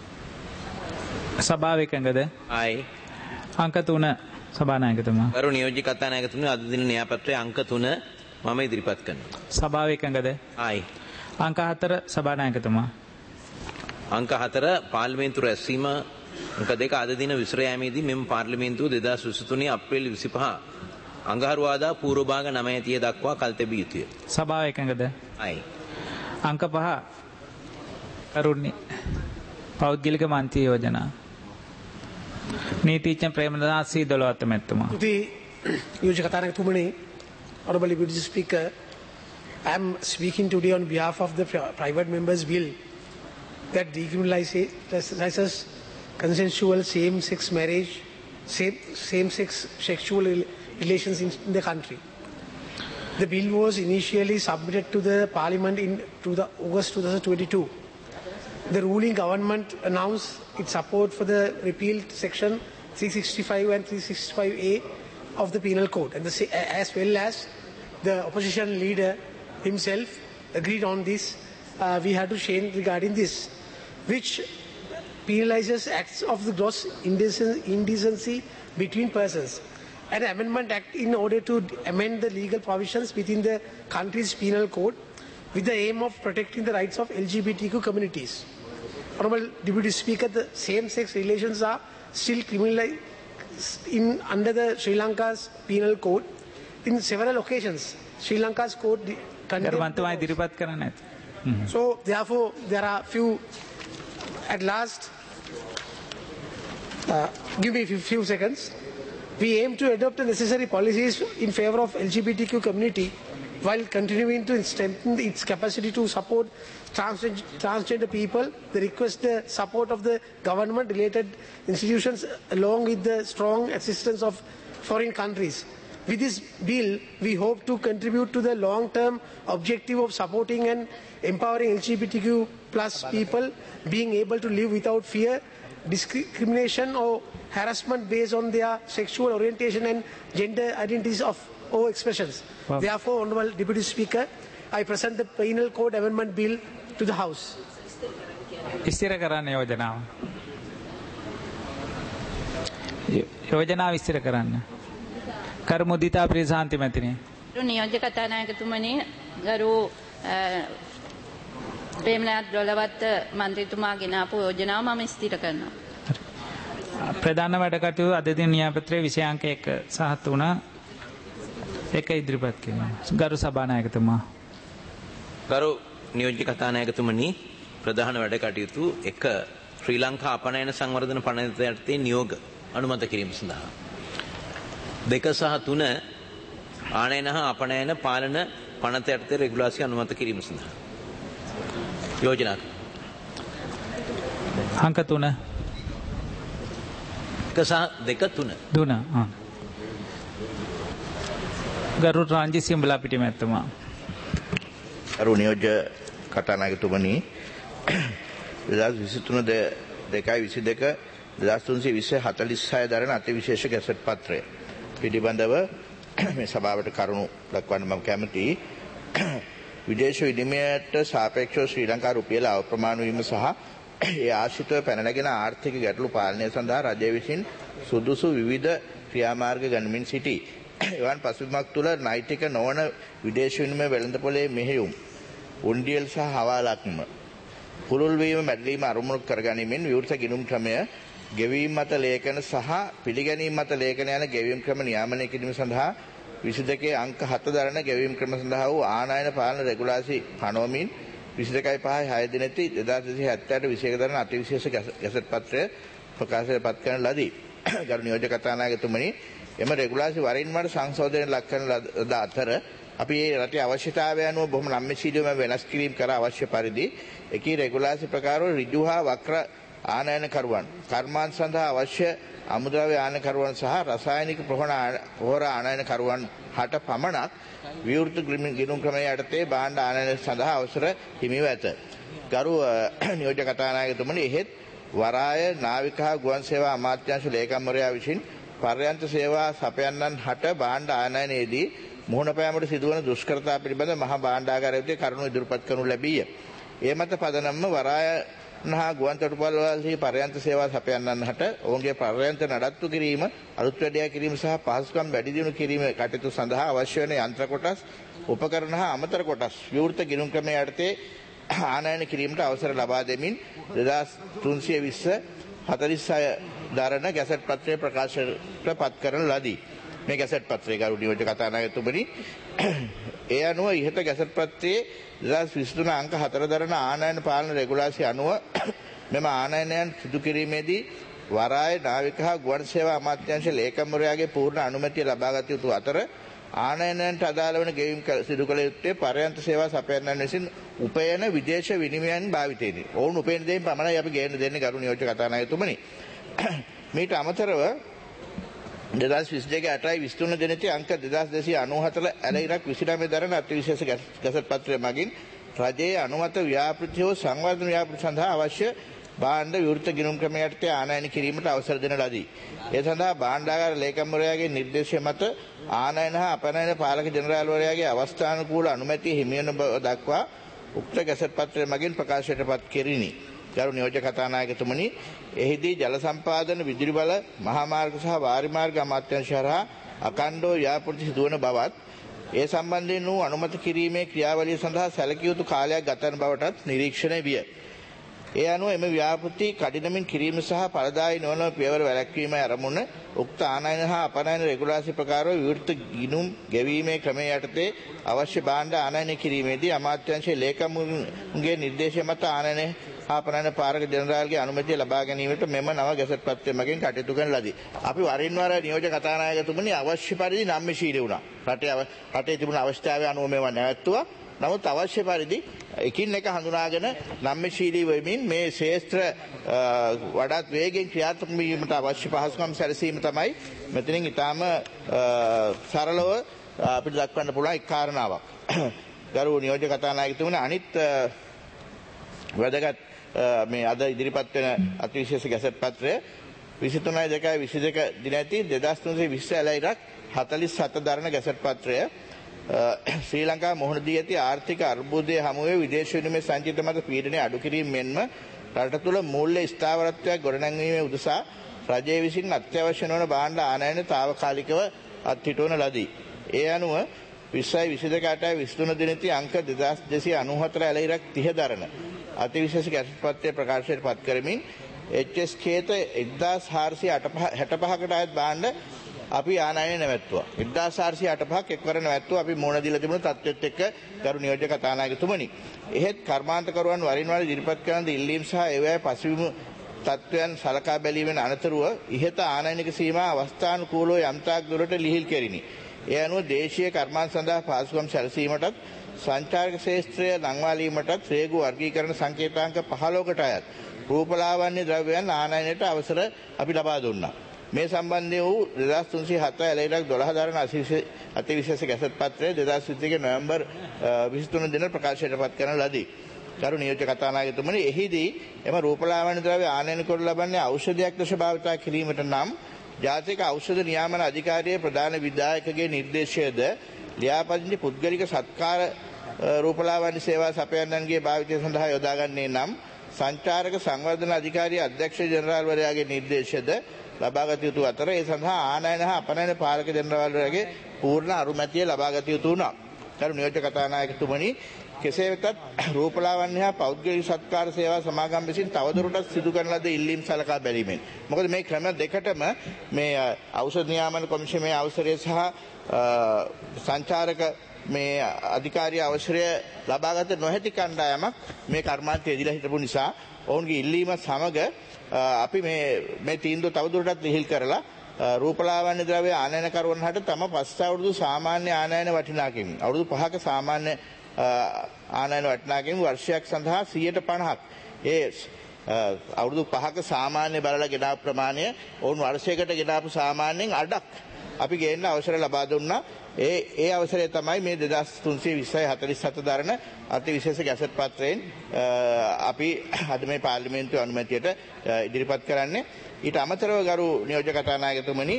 සභාව එකඟද? ආයි. අංක තුන සභානායකතුමා. ගරු නියෝජ්‍ය කතානායකතුමනි අද දින න්‍යායපත්‍රයේ අංක තුන මම ඉදිරිපත් කරනවා. සභාව එකඟද? ආයි. අංක හතර සභානායකතුමා. අංක හතර පාර්ලිමේන්තු රැස්වීම අංක දෙක අද දින විසිර යාමේදී මෙම පාර්ලිමේන්තුව දෙදාස් විසිතුන අප්‍රේල් විසිපහ අඟහරුවාදා පූර්ව භාග නවය තිහ දක්වා කල් තැබිය යුතුය. සභාව එකඟද? ආයි. අංක පහ කරුණි පෞද්ගලික මන්ත්‍රී යෝජනා නීතිඥ ප්‍රේමදාස සී දොළොවත්ත මැතිතුමා. The නියෝජ්‍ය කතානායකතුමනි, Honorable Deputy Speaker, I am speaking today on behalf of the private members bill that decriminalizes consensual same-sex marriage, same, same-sex sexual relations in the country. The bill was initially submitted to the Parliament in to the August twenty twenty-two. The ruling government announced its support for the repealed section three sixty-five and three sixty-five A of the Penal Code, and the, as well as the opposition leader himself agreed on this. Uh, we had to change regarding this, which penalizes acts of the gross indecency between persons. An amendment act in order to amend the legal provisions within the country's penal code with the aim of protecting the rights of L G B T Q communities. Honorable Deputy Speaker, the same-sex relations are still criminalized in under the Sri Lanka's penal code. In several occasions, Sri Lanka's code condemned. So therefore, there are few. At last, uh, give me a few, few seconds. We aim to adopt the necessary policies in favor of L G B T Q community while continuing to strengthen its capacity to support trans- transgender people. They request the support of the government-related institutions along with the strong assistance of foreign countries. With this bill, we hope to contribute to the long-term objective of supporting and empowering L G B T Q plus people being able to live without fear, discrimination or harassment based on their sexual orientation and gender identities of or expressions. Wow. Therefore, Honorable Deputy Speaker, I present the Penal Code Amendment Bill to the House. ඉස්තිර කරන්න යෝජනාව. යෝජනාව ඉස්තිර කරන්න. කරු මුදිතා ප්‍රියසාන්ති මැතිණිය. නියෝජ්‍ය කතානායකතුමනි, ගරු ප්‍රේමනාත් දොළවත්ත මන්ත්‍රීතුමා ගෙනාපු යෝජනාව මම ඉස්තිර කරනවා. ප්‍රධාන වැඩ කටයුතු අද දින න්‍යායපත්‍රයේ විෂය අංක එක සහ තුන එක ඉදිරිපත් කිරීම. ගරු සභානායකතුමා. ගරු නියෝජ්‍ය කතානායකතුමනි, ප්‍රධාන වැඩ කටයුතු එක ශ්‍රී ලංකා අපනයන සංවර්ධන පනත යටතේ නියෝග අනුමත කිරීම සඳහා. දෙක සහ තුන ආනයන හා අපනයන පාලන පනත යටතේ රෙගුලාසි අනුමත කිරීම සඳහා. යෝජනා. අංක තුන. එක සහ දෙක තුන. තුන. ගරු රාජ්‍ය සිඹලා පිටි මැතිතුමා. ගරු නියෝජ්‍ය කතානායකතුමනි, දෙදාස් විසිතුන දෙකයි විසි දෙක දෙදාස් තුන්සිය විස්ස හතළිස් හය දරන අතිවිශේෂ ගැසට් පත්‍රය පිළිබඳව මේ සභාවට කරුණු දක්වන්න මම කැමතියි. විදේශ විනිමයට සාපේක්ෂව ශ්‍රී ලංකා රුපියල අප්‍රමාණ වීම සහ ඒ ආශ්‍රිතව පැන නැගෙන ආර්ථික ගැටලු පාලනය සඳහා රජය විසින් සුදුසු විවිධ ක්‍රියාමාර්ග ගනිමින් සිටී. එවන් පසුබිමක් තුළ නෛතික නොවන විදේශ විනිමය වෙළඳපොලේ මෙහෙයුම්, උන්ඩියල් සහ හවාලක්ම පුළුල් වීම මැඩලීම අරමුණු කරගනිමින් විවෘත ගිණුම් ක්‍රමය ගෙවීම් මත ලේඛන සහ පිළිගැනීම් මත ලේඛන යන ගෙවීම් ක්‍රම නියාමනය කිරීම සඳහා විසි දෙකේ අංක හත දරන ගෙවීම් ක්‍රම සඳහා වූ ආනයන පාලන රෙගුලාසි පනවමින් විසි දෙකයි පහයි හය දිනේදී දෙදාස් දෙසිය හැත්තෑවට විසි එක දරන අතිවිශේෂ ගැසට් පත්‍රය ප්‍රකාශයට පත් කරන ලදී. ගරු නියෝජ්‍ය කතානායකතුමනි, එම රෙගුලාසි වරින් වර සංශෝධනයට ලක් කරන ලද අතර අපි මේ රටේ අවශ්‍යතාවය අනුව බොහොම නම්‍යශීලීව වෙනස් කිරීම කර අවශ්‍ය පරිදි එකී රෙගුලාසි ප්‍රකාරව ඍජු හා වක්‍ර ආනයනකරුවන්, කර්මාන්ත සඳහා අවශ්‍ය අමුද්‍රව්‍ය ආනයනකරුවන් සහ රසායනික පොහොර ආනයනකරුවන් හට පමණක් විවෘත ගිණුම් ක්‍රමයේ යටතේ භාණ්ඩ ආනයන සඳහා අවසර හිමිව ඇත. ගරු නියෝජ්‍ය කතානායකතුමනි, එහෙත් වරාය නාවික හා ගුවන් සේවා අමාත්‍යාංශ ලේකම්වරයා විසින් පර්යන්ත සේවා සපයන්නන් හට භාණ්ඩ ආනයනයේදී මුහුණ පෑමට සිදුවන දුෂ්කරතා පිළිබඳ මහා භාණ්ඩාගාරයේ කරුණු ඉදිරිපත් කරනු ලැබීය. ඒ මත පදනම්ම වරාය නහා ගුවන් තොටුපළවල්හි පර්යන්ත සේවා සපයන්නන් හට ඔවුන්ගේ පර්යන්ත නඩත්තු කිරීම, අලුත් වැඩියා කිරීම සහ පහසුකම් වැඩි දියුණු කිරීම කටයුතු සඳහා අවශ්‍ය වන යන්ත්‍ර කොටස්, උපකරණ හා අමතර කොටස් විවෘත ගිණුම් ක්‍රමයේ යටතේ ආනයන කිරීමට අවසර ලබා දෙමින් දෙදාස් තුන්සිය විස්ස හතළිස් හය දරන ගැසට් පත්‍රය ප්‍රකාශයට පත් කරන ලදී. මේ ගැසට් පත්‍රය ගරු නියෝජ්‍ය කතානායකතුමනි, ඒ අනුව ඉහත ගැසට් පත්‍රයේ දෙදාස් විසි තුන අංක හතර දරන ආනයන පාලන රෙගුලාසි අනුව මෙම ආනයනයන් සිදු කිරීමේදී වරාය නාවික හා ගුවන් සේවා අමාත්‍යාංශ ලේකම්වරයාගේ පූර්ණ අනුමැතිය ලබාගත යුතු අතර ආනයනයන්ට අදාළ වන ගෙවීම් සිදු කළ යුත්තේ පර්යන්ත සේවා සපයන්නන් විසින් උපයන විදේශ විනිමයන් භාවිතයේදී. ඔවුන් උපයන දෙයින් පමණයි අපි ගේන්න දෙන්නේ ගරු නියෝජ්‍ය කතානායකතුමනි. මීට අමතරව දෙදාස් විසි දෙක අටයි විසි තුන දිනේදී අංක දෙදාස් දෙසිය අනූහතර ඇල ඉරක් විසිනවය දරන අතිවිශේෂ ගැසට් පත්‍රය මගින් රජයේ අනුමත ව්‍යාපෘති හෝ සංවර්ධන ව්‍යාපෘති සඳහා අවශ්‍ය භාණ්ඩ විවෘත ගිණුම් ක්‍රමය යටතේ ආනයන කිරීමට අවසර දෙන ලදී. ඒ සඳහා භාණ්ඩාගාර ලේකම්වරයාගේ නිර්දේශය මත ආනයන හා අපනයන පාලක ජෙනරාල්වරයාගේ අවස්ථානුකූල අනුමැතිය හිමි වන බව දක්වා උක්ත ගැසට් පත්‍රය මගින් ප්‍රකාශයට පත් කෙරිණි. ගරු නියෝජ්‍ය කතානායකතුමනි, එහිදී ජල සම්පාදන, විදුලි බල, මහා මාර්ග සහ වාරි මාර්ග අමාත්‍යාංශ හරහා අඛණ්ඩව ව්‍යාපෘති සිදුවන බවත්, ඒ සම්බන්ධයෙන් වූ අනුමත කිරීමේ ක්‍රියාවලිය සඳහා සැලකිය යුතු කාලයක් ගත වන බවටත් නිරීක්ෂණය විය. ඒ අනුව එම ව්‍යාපෘති කඩිනමින් කිරීම සහ ඵලදායී නොවන පියවර වැළැක්වීමේ අරමුණ උක්ත ආනයන හා අපනයන රෙගුලාසි ප්‍රකාරව විවෘත ගිණුම් ගෙවීමේ ක්‍රමය යටතේ අවශ්‍ය භාණ්ඩ ආනයන කිරීමේදී අමාත්‍යාංශයේ ලේකම්ගේ නිර්දේශය මත ආනයන හා අපනයන පාලක ජෙනරාල්ගේ අනුමැතිය ලබා ගැනීමට මෙම නව ගැසට් පත්‍රය මගින් කටයුතු කරන ලදී. අපි වරින් වර නියෝජ්‍ය කතානායකතුමනි අවශ්‍ය පරිදි නම්‍යශීලී වුණා. රටේ රටේ තිබුණ අවශ්‍යතාවය අනුව මේවා නැවැත්තුවා. නමුත් අවශ්‍ය පරිදි එකින් එක හඳුනාගෙන නම්‍යශීලී වෙමින් මේ ශේෂ්ත්‍ර වඩාත් වේගෙන් ක්‍රියාත්මක වීමට අවශ්‍ය පහසුකම් සැලසීම තමයි මෙතනින් ඊටාම සරලව අපිට දක්වන්න පුළුවන් එක් කාරණාවක්. ගරු නියෝජ්‍ය කතානායකතුමනි, අනිත් වැදගත් මේ අද ඉදිරිපත් වෙන අතිවිශේෂ ගැසට් පත්‍රය විසි තුනයි දෙකයි විසි දෙක දිනේදී දෙදාස් තුන්සිය විස්ස ඇල ඉරක් හතළිස් හත දරන ගැසට් පත්‍රය ශ්‍රී ලංකාව මුහුණ දී ඇති ආර්ථික අර්බුදයේ හමුවේ විදේශ විනිමය සංචිත මත පීඩනය අඩු කිරීම මෙන්ම රට තුළ මූල්‍ය ස්ථාවරත්වයක් ගොඩනැංවීමේ උදෙසා රජය විසින් අත්‍යවශ්‍ය නොවන භාණ්ඩ ආනයන తాවකාලිකව අත්හිටුවන ලදී. ඒ අනුව විස්සයි විසි දෙක අටයි විසි තුන දිනේදී අංක දෙදාස් දෙසිය අනූහතර ඇල ඉරක් තිහ දරන අතිවිශේෂ ගැසට් පත්‍රය ප්‍රකාශයට පත් කරමින් එච් එස් කේත එක්දාස් හාරසිය හැට පහකට අයත් භාණ්ඩ අපි ආනයනය නැවැත්තුවා. එක්දාස් හාරසිය අට පහක් එක්වර නැවැත්තුවා අපි මුහුණ දීලා තිබුණු තත්ත්වෙත් එක්ක ගරු නියෝජ්‍ය කතානායකතුමනි. එහෙත් කර්මාන්තකරුවන් වරින් වර ඉදිරිපත් කරන ඉල්ලීම් සහ ඒවැය පසුබිම තත්ත්වයන් සලකා බැලීමෙන් අනතුරුව ඉහත ආනයනික සීමා අවස්ථානුකූලව යම්තාක් දුරට ලිහිල් කෙරිණි. ඒ අනුව දේශීය කර්මාන්ත සඳහා පහසුකම් සැලසීමටත් සංචාරක ශේෂ්ත්‍රය නංවාලීමටත් රේගු වර්ගීකරණ සංකේතාංක පහළොවකට අයත් රූපලාවන්‍ය ද්‍රව්‍යයන් ආනයනයට අවසර අපි ලබා දුන්නා. මේ සම්බන්ධය වූ දෙදාස් තුන්සිය හත ඇල ඉරක් දොළහ දරන අතිවිශේෂ ගැසට් පත්‍රය දෙදාස් විසි දෙක නොවැම්බර් විසි තුන දින ප්‍රකාශයට පත් කරන ලදී. ගරු නියෝජ්‍ය කතානායකතුමනි, එහිදී එම රූපලාවන්‍ය ද්‍රව්‍ය ආනයන කොට ලබන්නේ ඖෂධයක් ලෙස භාවිතා කිරීමට නම් ජාතික ඖෂධ නියාමන අධිකාරියේ ප්‍රධාන විධායකගේ නිර්දේශයද ලියාපදිංචි පුද්ගලික සත්කාර රූපලාවන්‍ය සේවා සපයන්නන්ගේ භාවිතය සඳහා යොදාගන්නේ නම් සංචාරක සංවර්ධන අධිකාරිය අධ්‍යක්ෂ ජෙනරාල්වරයාගේ නිර්දේශද ලබාගත යුතු අතර ඒ සඳහා ආනයන හා අපනයන පාලක ජෙනරාල්වරයාගේ පූර්ණ අනුමැතිය ලබාගත යුතු වුණා. ගරු නියෝජ්‍ය කතානායකතුමනි, කෙසේ වෙතත් රූපලාවන්‍ය හා පෞද්ගලික සත්කාර සේවා සමාගම් විසින් තවදුරටත් සිදු කරන ලද ඉල්ලීම් සලකා බැලීමෙන්. මොකද මේ ක්‍රම දෙකටම මේ ඖෂධ නියාමන කොමිෂමේ අවසරය සහ සංචාරක මේ අධිකාරිය අවසරය ලබාගත නොහැකි කණ්ඩායමක් මේ කර්මාන්තයේ යෙදিলা හිටපු නිසා ඔවුන්ගේ ඉල්ලීම සමග අපි මේ මේ තීන්දුව තවදුරටත් ලිහිල් කරලා රූපලාවන්‍ය ද්‍රව්‍ය ආනයනකරුවන් හට තම පස් අවුරුදු සාමාන්‍ය ආනයන වටිනාකමින් අවුරුදු පහක සාමාන්‍ය ආනයන වටිනාකමින් වර්ෂයක් සඳහා සියයට පනහක් ඒ අවුරුදු පහක සාමාන්‍ය බලලා ගෙනාපු ප්‍රමාණය ඔවුන් වර්ෂයකට ගෙනාපු සාමාන්‍යයෙන් අඩක් අපි ගේන්න අවසර ලබා දුන්නා. ඒ ඒ අවසරය තමයි මේ දෙදාස් තුන්සිය විස්සයි හතළිස් හත දරන අති විශේෂ ගැසට් පත්‍රයෙන් අපි අද මේ පාර්ලිමේන්තු අනුමැතියට ඉදිරිපත් කරන්නේ. ඊට අමතරව ගරු නියෝජ්‍ය කතානායකතුමනි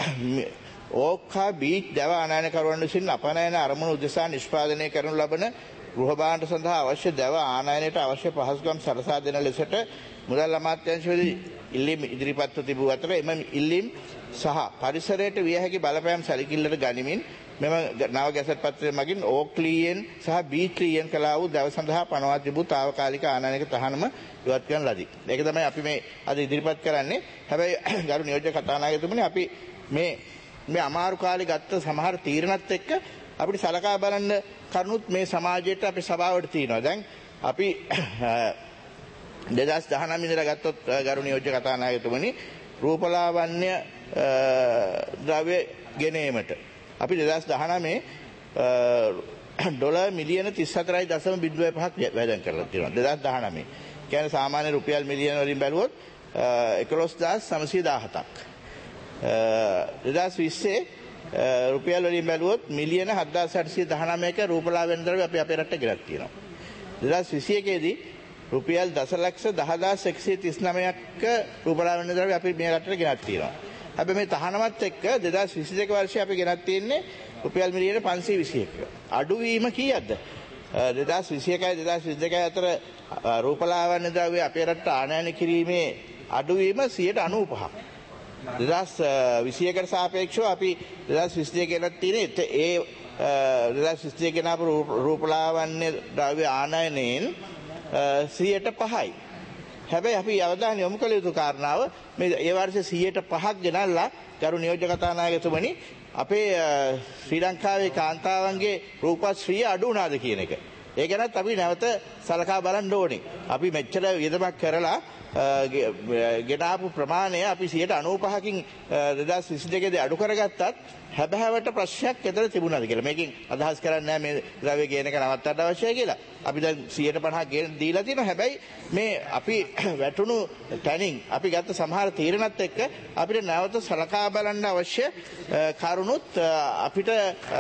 ඕක්කා බීච් දැව ආනයනකරුවන් විසින් අපනයන අරමුණු උදෙසා නිෂ්පාදනය කරනු ලබන ගෘහ භාණ්ඩ සඳහා අවශ්‍ය දැව ආනයනයට අවශ්‍ය පහසුකම් සලසා දෙන ලෙසට මුදල් අමාත්‍යාංශයේදී ඉල්ලීම් ඉදිරිපත්ව තිබූ අතර එම ඉල්ලීම් සහ පරිසරයට විය හැකි බලපෑම් සැලකිල්ලට ගනිමින් මෙම නව ගැසට් පත්‍රය මගින් ඕක්ලීයෙන් සහ බීච්ලීයෙන් කළා වූ දැව සඳහා පනවා තිබූ තාවකාලික ආනයනික තහනම ඉවත් කරන ලදී. ඒක තමයි අපි මේ අද ඉදිරිපත් කරන්නේ. හැබැයි ගරු නියෝජ්‍ය කතානායකතුමනි අපි මේ මේ අමාරු කාලේ ගත්ත සමහර තීරණත් එක්ක අපිට සලකා බලන්න කරුණුත් මේ සමාජයට අපේ සභාවට තියෙනවා. දැන් අපි දෙදාස් දහනවය ඉඳලා ගත්තොත් ගරු නියෝජ්‍ය කතානායකතුමනි රූපලාවන්‍ය ද්‍රව්‍ය ගෙනීමට අපි දෙදාස් දහනවය ඩොලර් මිලියන තිස් හතරයි දශම බිංදුව පහක් වැදන් කරලා තියෙනවා. දෙදාස් දහනවය කියන්නේ සාමාන්‍ය රුපියල් මිලියන වලින් බැලුවොත් එකොළොස් හදාස් නවසිය දාහතක්. දෙදාස් විස්සේ රුපියල් වලින් බැලුවොත් මිලියන හත්දාස් අටසිය දහනවයක රූපලාවන්‍ය ද්‍රව්‍ය අපි අපේ රටට ගෙනත් තියෙනවා. දෙදාස් විසියක දී රුපියල් දසලක්ෂ දහදාස් එකසිය තිස් නවයක රූපලාවන්‍ය ද්‍රව්‍ය අපි මේ රටට ගෙනත් තියෙනවා. හැබැයි මේ තහනමත් එක්ක දෙදාස් විසි දෙක වර්ෂයේ අපි ගෙනත් තියෙන්නේ රුපියල් මිලියන පන්සිය විසි එක. අඩුවීම කීයක්ද? දෙදාස් විසි එකයි දෙදාස් විසි දෙකයි අතර රූපලාවන්‍ය ද්‍රව්‍ය අපේ රටට ආනයනය කිරීමේ අඩුවීම සියයට අනූපහක්. දෙදාස් විසි එකට සාපේක්ෂව අපි දෙදාස් විසි දෙක ගෙනත් තියෙන්නේ ඒ දෙදාස් විසි දෙක ගෙනාපු රූපලාවන්‍ය ද්‍රව්‍ය ආනයනයෙන් සියයට පහයි. හැබැයි අපි අවධානය යොමු කළ යුතු කාරණාව මේ ඒ වර්ෂයේ සියයට පහක් ගෙනල්ලා ගරු නියෝජ්‍ය කතානායකතුමනි අපේ ශ්‍රී ලංකාවේ කාන්තාවන්ගේ රූපශ්‍රිය අඩු වුණාද කියන එක. ඒ ගැනත් අපි නැවත සලකා බලන්න ඕනේ. අපි මෙච්චර වියදමක් කරලා ගෙනාපු ප්‍රමාණය අපි සියයට අනූපහකින් දෙදාස් විසි දෙකේදී අඩු කරගත්තත් හැබෑවට ප්‍රශ්නයක් එතන තිබුණාද කියලා. මේකෙන් අදහස් කරන්නේ නැහැ මේ ද්‍රව්‍ය ගේන එක නවත්තන්න අවශ්‍යයි කියලා. අපි දැන් සියයට පනහක් ගෙන දීලා තියෙනවා. හැබැයි මේ අපි වැටුණු තැනින් අපි ගත්ත සමහර තීරණත් එක්ක අපිට නැවත සලකා බලන්න අවශ්‍ය කරුණුත් අපිට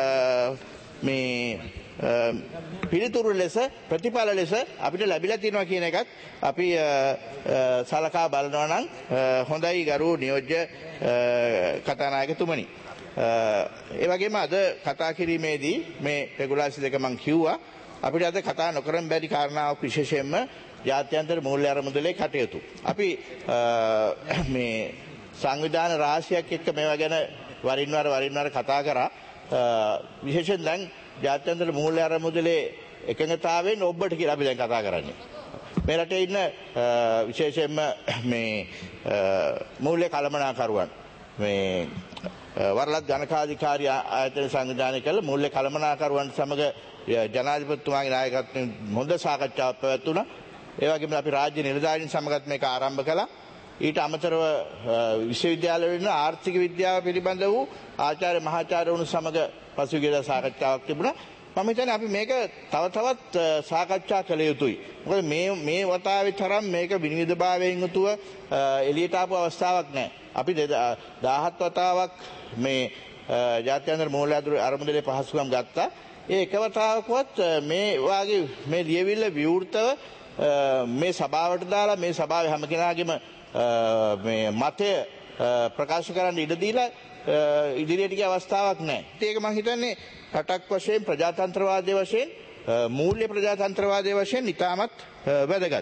මේ පිළිතුරු ලෙස ප්‍රතිඵල ලෙස අපිට ලැබිලා තියෙනවා කියන එකත් අපි සලකා බලනවා නම් හොඳයි ගරු නියෝජ්‍ය කතානායකතුමනි. ඒ වගේම අද කතා කිරීමේදී මේ රෙගුලාසි දෙක මම කිව්වා අපිට අද කතා නොකරන බැරි කාරණාවක් විශේෂයෙන්ම ජාත්‍යන්තර මූල්‍ය අරමුදලේ කටයුතු. අපි මේ සංවිධාන රාශියක් එක්ක මේවා ගැන වරින් වර වරින් වර කතා කරා. විශේෂයෙන් දැන් ජාත්‍යන්තර මූල්‍ය අරමුදලේ එකඟතාවයෙන් ඔබට කියලා අපි දැන් කතා කරන්නේ. මේ රටේ ඉන්න විශේෂයෙන්ම මේ මූල්‍ය කළමනාකරුවන් මේ වරලත් ගණකාධිකාරී ආයතන සංවිධානය කළ මූල්‍ය කළමනාකරුවන් සමග ජනාධිපතිතුමාගේ නායකත්වයෙන් හොඳ සාකච්ඡාවක් පැවැත්වුණා. ඒ වගේම අපි රාජ්‍ය නිලධාරීන් සමගත් මේක ආරම්භ කළා. ඊට අමතරව විශ්වවිද්‍යාලවල ඉන්න ආර්ථික විද්‍යාව පිළිබඳ වූ ආචාර්ය මහාචාර්යවරුන් සමග පසුගියදා සාකච්ඡාවක් තිබුණා. මම හිතන්නේ අපි මේක තව තවත් සාකච්ඡා කළ යුතුයි. මොකද මේ මේ වතාවේ තරම් මේක විනිවිදභාවයෙන් යුතුව එළියට ආපු අවස්ථාවක් නැහැ. අපි දහහත් වතාවක් මේ ජාත්‍යන්තර මූල්‍ය අරමුදලේ පහසුකම් ගත්තා. ඒ එක වතාවකවත් මේ වාගේ මේ ලියවිල්ල විවෘතව මේ සභාවට දාලා මේ සභාවේ හැම කෙනාගේම මේ මතය ප්‍රකාශ කරන්න ඉඩ දීලා ඉදිරියට ගිය අවස්ථාවක් නැහැ. ඒක මම හිතන්නේ රටක් වශයෙන් ප්‍රජාතන්ත්‍රවාදයේ වශයෙන් මූල්‍ය ප්‍රජාතන්ත්‍රවාදයේ වශයෙන් ඉතාමත් වැදගත්.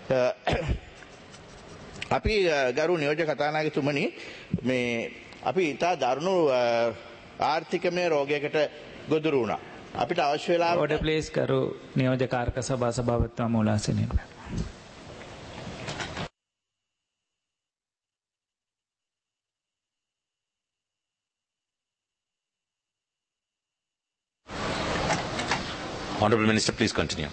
අපි ගරු නියෝජ්‍ය කතානායකතුමනි මේ අපි ඉතා දරුණු ආර්ථිකමය රෝගයකට ගොදුරු වුණා. අපිට අවශ්‍ය වෙලාවට Order please කරු නියෝජකාරක සභා සභාපතිතුමා මූලාසනයෙන්. Honorable Minister, please continue.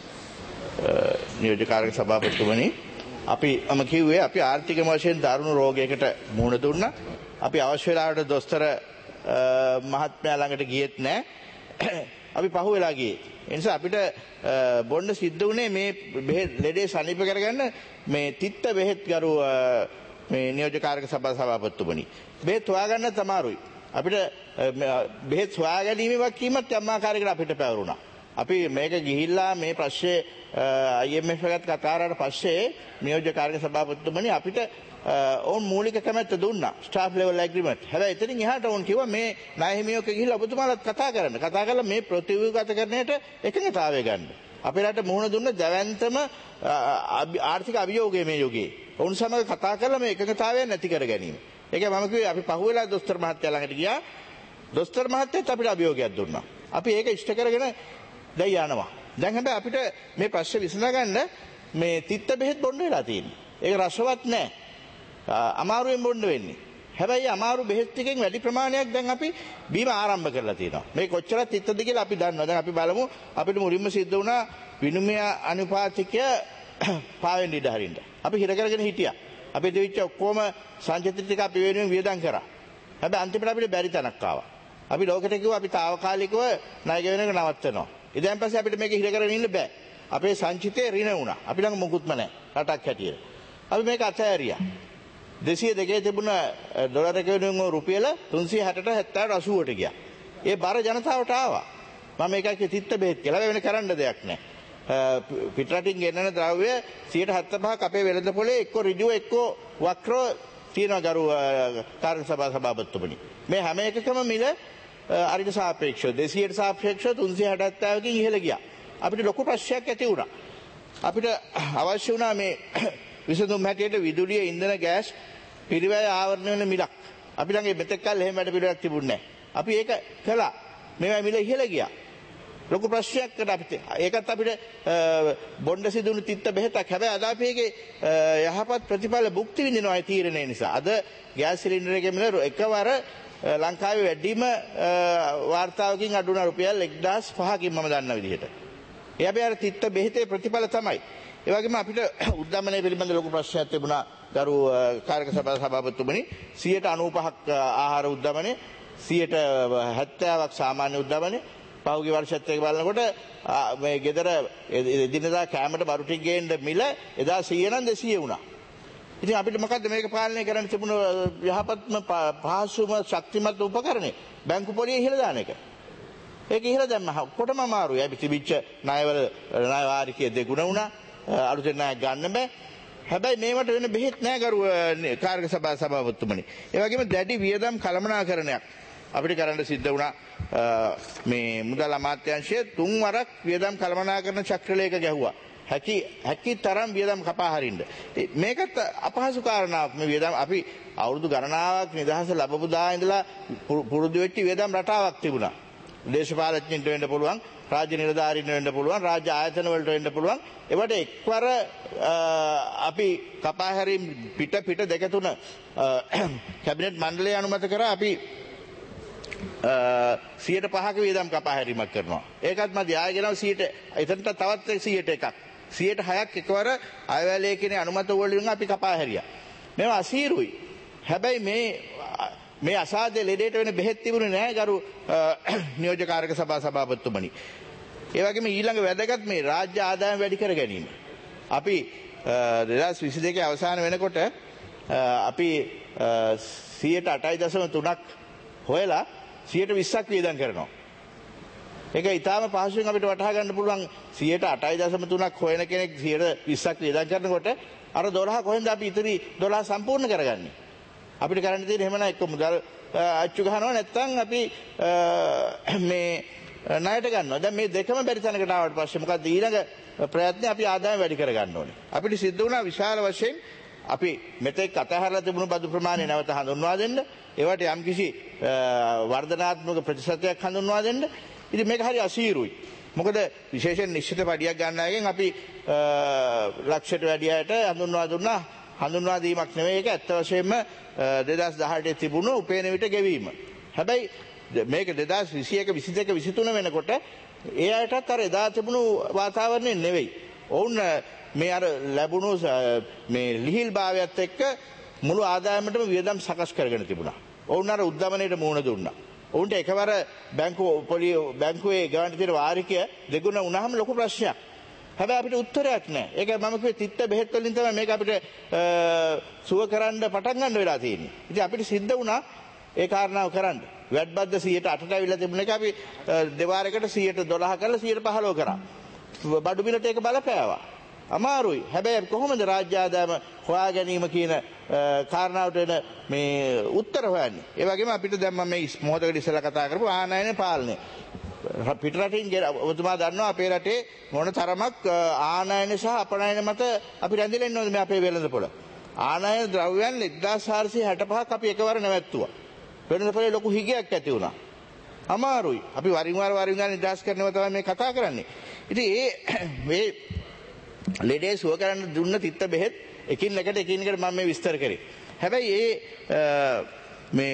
නියෝජකාරක සභාපතිතුමනි, අපි මම කිව්වේ අපි ආර්ථික වශයෙන් දරුණු රෝගයකට මුහුණ දුන්නා. අපි අවශ්‍ය වෙලාවට දොස්තර මහත්මයා ළඟට ගියෙත් නැහැ. අපි පහු වෙලා ගියේ. ඒ නිසා අපිට බොන්න සිද්ධ වුණේ මේ බෙහෙත් ලෙඩේ සනීප කරගන්න මේ තිත්ත බෙහෙත් ගරු මේ නියෝජකාරක සභා සභාපතිතුමනි. බෙහෙත් හොයාගන්න අමාරුයි. අපිට බෙහෙත් හොයාගැනීමේ වගකීමත් යම් ආකාරයකට අපිට පැවරුණා. අපි මේක ගිහිල්ලා මේ ප්‍රශ්නේ I M F එකත් කතා කරාට පස්සේ නියෝජකාරක සභාපතිතුමනි අපිට ඕන් මූලික කැමැත්ත දුන්නා ස්ටාෆ් ලෙවල් ඇග්‍රීමන්ට්. හැබැයි එතනින් එහාට ඕන් කිව්වා මේ ණය හිමියෝක ගිහිල්ලා ඔබතුමාලත් කතා කරන්න. කතා කරලා මේ ප්‍රතිව්‍යුහගතකරණයට එකඟතාවය ගන්න. අපේ රට මුහුණ දුන්න දැවැන්තම ආර්ථික අභියෝගය මේ යුගයේ. ඔවුන් සමග කතා කරලා මේ එකඟතාවය නැති කර ගැනීම. ඒක මම කිව්වේ අපි පහුවෙලා දොස්තර මහත්තයා ළඟට ගියා. දොස්තර මහත්තයාත් අපිට අභියෝගයක් දුන්නා. අපි ඒක ඉෂ්ට කරගෙන දැන් යනවා. දැන් හැබැයි අපිට මේ ප්‍රශ්නේ විසඳගන්න මේ තිත්ත බෙහෙත් බොන්න වෙලා තියෙන්නේ. ඒක රසවත් නැහැ. අමාරුවෙන් බොන්න වෙන්නේ. හැබැයි අමාරු බෙහෙත් ටිකෙන් වැඩි ප්‍රමාණයක් දැන් අපි බීම ආරම්භ කරලා තියෙනවා. මේ කොච්චර තිත්තද කියලා අපි දන්නවා. දැන් අපි බලමු අපිට මුලින්ම සිද්ධ වුණා විනිමය අනුපාතිකය පාවෙන් ඉඳ හරින්න. අපි හිර කරගෙන හිටියා. අපි දෙවිච්ච ඔක්කොම සංචිත ටික අපි වෙනුවෙන් වියදම් කරා. හැබැයි අන්තිමට අපිට බැරි තැනක් ආවා. අපි ලෝකෙට කිව්වා අපි తాවකාලිකව ණය ගෙවන එක නවත්තනවා. ඉතින් පස්සේ අපිට මේක හිර කරගෙන ඉන්න බෑ. අපේ සංචිතේ ඍණ වුණා. අපි ළඟ මොකුත්ම නැහැ. රටක් හැටියට. අපි මේක අතහැරියා. දෙසිය දෙකේ තිබුණ ඩොලර් එක වෙනුවෙන් රුපියල තුන්සිය හැටට හැත්තෑවට අසූවට ගියා. ඒ බර ජනතාවට ආවා. මම මේකයි තිත්ත බෙහෙත් කියලා වෙන කරන්න දෙයක් නැහැ. පිටරටින් ගෙන්නන ද්‍රව්‍ය සියයට හතළිස් පහක් අපේ වෙළඳ පොලේ එක්ක ඍජුව එක්ක වක්‍රව තියෙනවා ගරු කාර්ය සභා සභාපතිතුමනි. මේ හැම එකකම මිල අරිට සාපේක්ෂව දෙසියට සාපේක්ෂව තුන්සිය හැත්තෑවකින් ඉහළ ගියා. අපිට ලොකු ප්‍රශ්නයක් ඇති වුණා. අපිට අවශ්‍ය වුණා මේ විසඳුම් හැටියට විදුලිය ඉන්ධන ගෑස් පිරිවැය ආවරණය වෙන මිලක්. අපි ළඟ මෙතෙක් කල් එහෙම වැඩ පිළිවෙලක් තිබුණේ නැහැ. අපි ඒක කළා. මේවා මිල ඉහළ ගියා. ලොකු ප්‍රශ්නයක්කට අපිට ඒකත් අපිට බොණ්ඩ සිදුණු තිත්ත බෙහෙතක්. හැබැයි අද අපි ඒකේ යහපත් ප්‍රතිඵල භුක්ති විඳිනවා ඒ තීරණය නිසා. අද ගෑස් සිලින්ඩර් එකේ මිල එකවර ලංකාවේ වැඩිම වාර්තාවකින් අඩු වුණා රුපියල් එක්දාස් පහකින් මම දන්න විදිහට. ඒ අපි අර තිත්ත බෙහෙතේ ප්‍රතිඵල තමයි. ඒ වගේම අපිට උද්දමනය පිළිබඳ ලොකු ප්‍රශ්නයක් තිබුණා ගරු කාර්යක සභා සභාපතිතුමනි. සියයට අනූපහක් ආහාර උද්දමනය, සියයට හැත්තෑවක් සාමාන්‍ය උද්දමනය. පහුගිය වර්ෂත් එක්ක බලනකොට මේ ගෙදර එදිනදා කෑමට බරු ටික ගේන්න මිල එදා සියය නම් දෙසිය වුණා. ඉතින් අපිට මොකද්ද මේක පාලනය කරන්න තිබුණ යහපත්ම පහසුම ශක්තිමත් උපකරණය? බැංකු පොලිය ඉහළ දාන එක. ඒක ඉහළ දැම්ම ඔක්කොටම අමාරුයි. අපි තිබිච්ච ණයවල ණය වාරිකය දෙගුණ වුණා. අලුතෙන් ණයක් ගන්න බෑ. හැබැයි මේවට වෙන බෙහෙත් නෑ ගරු කාර්යක සභා සභාපතිතුමනි. ඒ වගේම දැඩි වියදම් කළමනාකරණයක් අපිට කරන්න සිද්ධ වුණා. මේ මුදල් අමාත්‍යාංශයේ තුන් වරක් වියදම් කළමනාකරණ චක්‍රලේඛ ගැහුවා. හැකි හැකි තරම් වියදම් කපා හරින්න. මේකත් අපහසු කාරණාවක්. මේ වියදම් අපි අවුරුදු ගණනාවක් නිදහස ලැබපු දා ඉඳලා පුරුදු වෙච්ච වියදම් රටාවක් තිබුණා. දේශපාලඥයින්ට වෙන්න පුළුවන්, රාජ්‍ය නිලධාරීන්ට වෙන්න පුළුවන්, රාජ්‍ය ආයතන වලට වෙන්න පුළුවන්. ඒවට එක්වර අපි කපා හැරීම් පිට පිට දෙක තුන කැබිනට් මණ්ඩලය අනුමත කරා. අපි සියයට පහක වියදම් කපා හැරීමක් කරනවා. ඒකත් මදි. ආයෙ ගෙනව සියයට එතනට තවත් සියයට එකක්. සියයට හයක් එකවර අයවැය ලේඛනයේ අනුමත වලින් අපි කපා හැරියා. මේවා අසීරුයි. හැබැයි මේ මේ අසාධ්‍ය ලෙඩේට වෙන බෙහෙත් තිබුණේ නැහැ ගරු නියෝජකාරක සභා සභාපතිතුමනි. ඒ වගේම ඊළඟ වැදගත් මේ රාජ්‍ය ආදායම වැඩි කර ගැනීම. අපි දෙදාස් විසි දෙකේ අවසාන වෙනකොට අපි සියයට අටයි දශම තුනක් හොයලා සියයට විස්සක් වියදම් කරනවා. ඒක ඊටාම පහසුවෙන් අපිට වටහා ගන්න පුළුවන්. සියයට අටයි දශම තුනක් හොයන කෙනෙක් සියයට විස්සක් වියදම් කරනකොට අර දොළහ කොහෙන්ද අපි ඉතිරි දොළහ සම්පූර්ණ කරගන්නේ? අපිට කරන්න තියෙන්නේ එහෙම නැහැ. එක්ක මුදල් අච්චු ගහනවා නැත්නම් අපි මේ ණයට ගන්නවා. දැන් මේ දෙකම බැරි තැනකට ආවට පස්සේ මොකද්ද ඊළඟ ප්‍රයත්නේ? අපි ආදායම වැඩි කර ගන්න ඕනේ. අපිට සිද්ධ වුණා විශාල වශයෙන් අපි මෙතෙක් අතහැරලා තිබුණු බදු ප්‍රමාණය නැවත හඳුන්වා දෙන්න. ඒවට යම්කිසි වර්ධනාත්මක ප්‍රතිශතයක් හඳුන්වා දෙන්න. ඉතින් මේක හරි අසීරුයි. මොකද විශේෂයෙන් නිශ්චිත පඩියක් ගන්න අයගෙන් අපි ලක්ෂයට වැඩි අයට හඳුන්වා දුන්නා. හඳුන්වා දීමක් නෙවෙයි ඒක ඇත්ත වශයෙන්ම දෙදහස් දහඅටේ තිබුණු උපයන විට ගෙවීම. හැබැයි මේක දෙදහස් විසි එක විසි දෙක විසි තුන වෙනකොට ඒ අයටත් අර එදා තිබුණු වාතාවරණය නෙවෙයි. ඔවුන් මේ අර ලැබුණු මේ ලිහිල් භාවයත් එක්ක මුළු ආදායමටම වියදම් සකස් කරගෙන තිබුණා. ඔවුන් අර උද්දමනයට මුහුණ දුන්නා. ඔවුන්ට එකවර බැංකු පොලිය බැංකුවේ ගවන්ට තියෙන වාරිකය දෙගුණ වුණාම ලොකු ප්‍රශ්නයක්. හැබැයි අපිට උත්තරයක් නැහැ. ඒක මම කිව්වේ තිත්ත බෙහෙත් වලින් තමයි මේක අපිට සුව කරන්න පටන් ගන්න වෙලා තියෙන්නේ. ඉතින් අපිට සිද්ධ වුණා ඒ කාරණාව කරන්න. වැට් බද්ද සියයට අටට අවිලා තිබුණ එක අපි දෙවාරයකට සියයට දොළහ කරලා සියයට පහළොව කරා. බඩු බිලට ඒක බලපෑවා. අමාරුයි. හැබැයි කොහොමද රාජ්‍ය ආදායම හොයා ගැනීම කියන කාරණාවට එන මේ උත්තර හොයන්නේ. ඒ වගේම අපිට දැන් මම මේ මොහොතකට ඉස්සෙල්ලා කතා කරපු ආනයන පාලනය. පිටරටින් ඔබතුමා දන්නවා අපේ රටේ මොන තරමක් ආනයන සහ අපනයන මත අපි රැඳිලා ඉන්නවද මේ අපේ වෙළඳපොළ. ආනයන ද්‍රව්‍යයන් එක්දාස් හාරසිය හැට පහක් අපි එකවර නැවැත්තුවා. වෙළඳපොලේ ලොකු හිගයක් ඇති වුණා. අමාරුයි. අපි වරින් වර වරින් වර නිදාස් කරනවා තමයි මේ කතා කරන්නේ. ඉතින් ඒ මේ ලෙඩේ සුව කරන්න දුන්න තිත්ත බෙහෙත් එකින් එකට එකින් එකට මම මේ විස්තර කරේ. හැබැයි ඒ මේ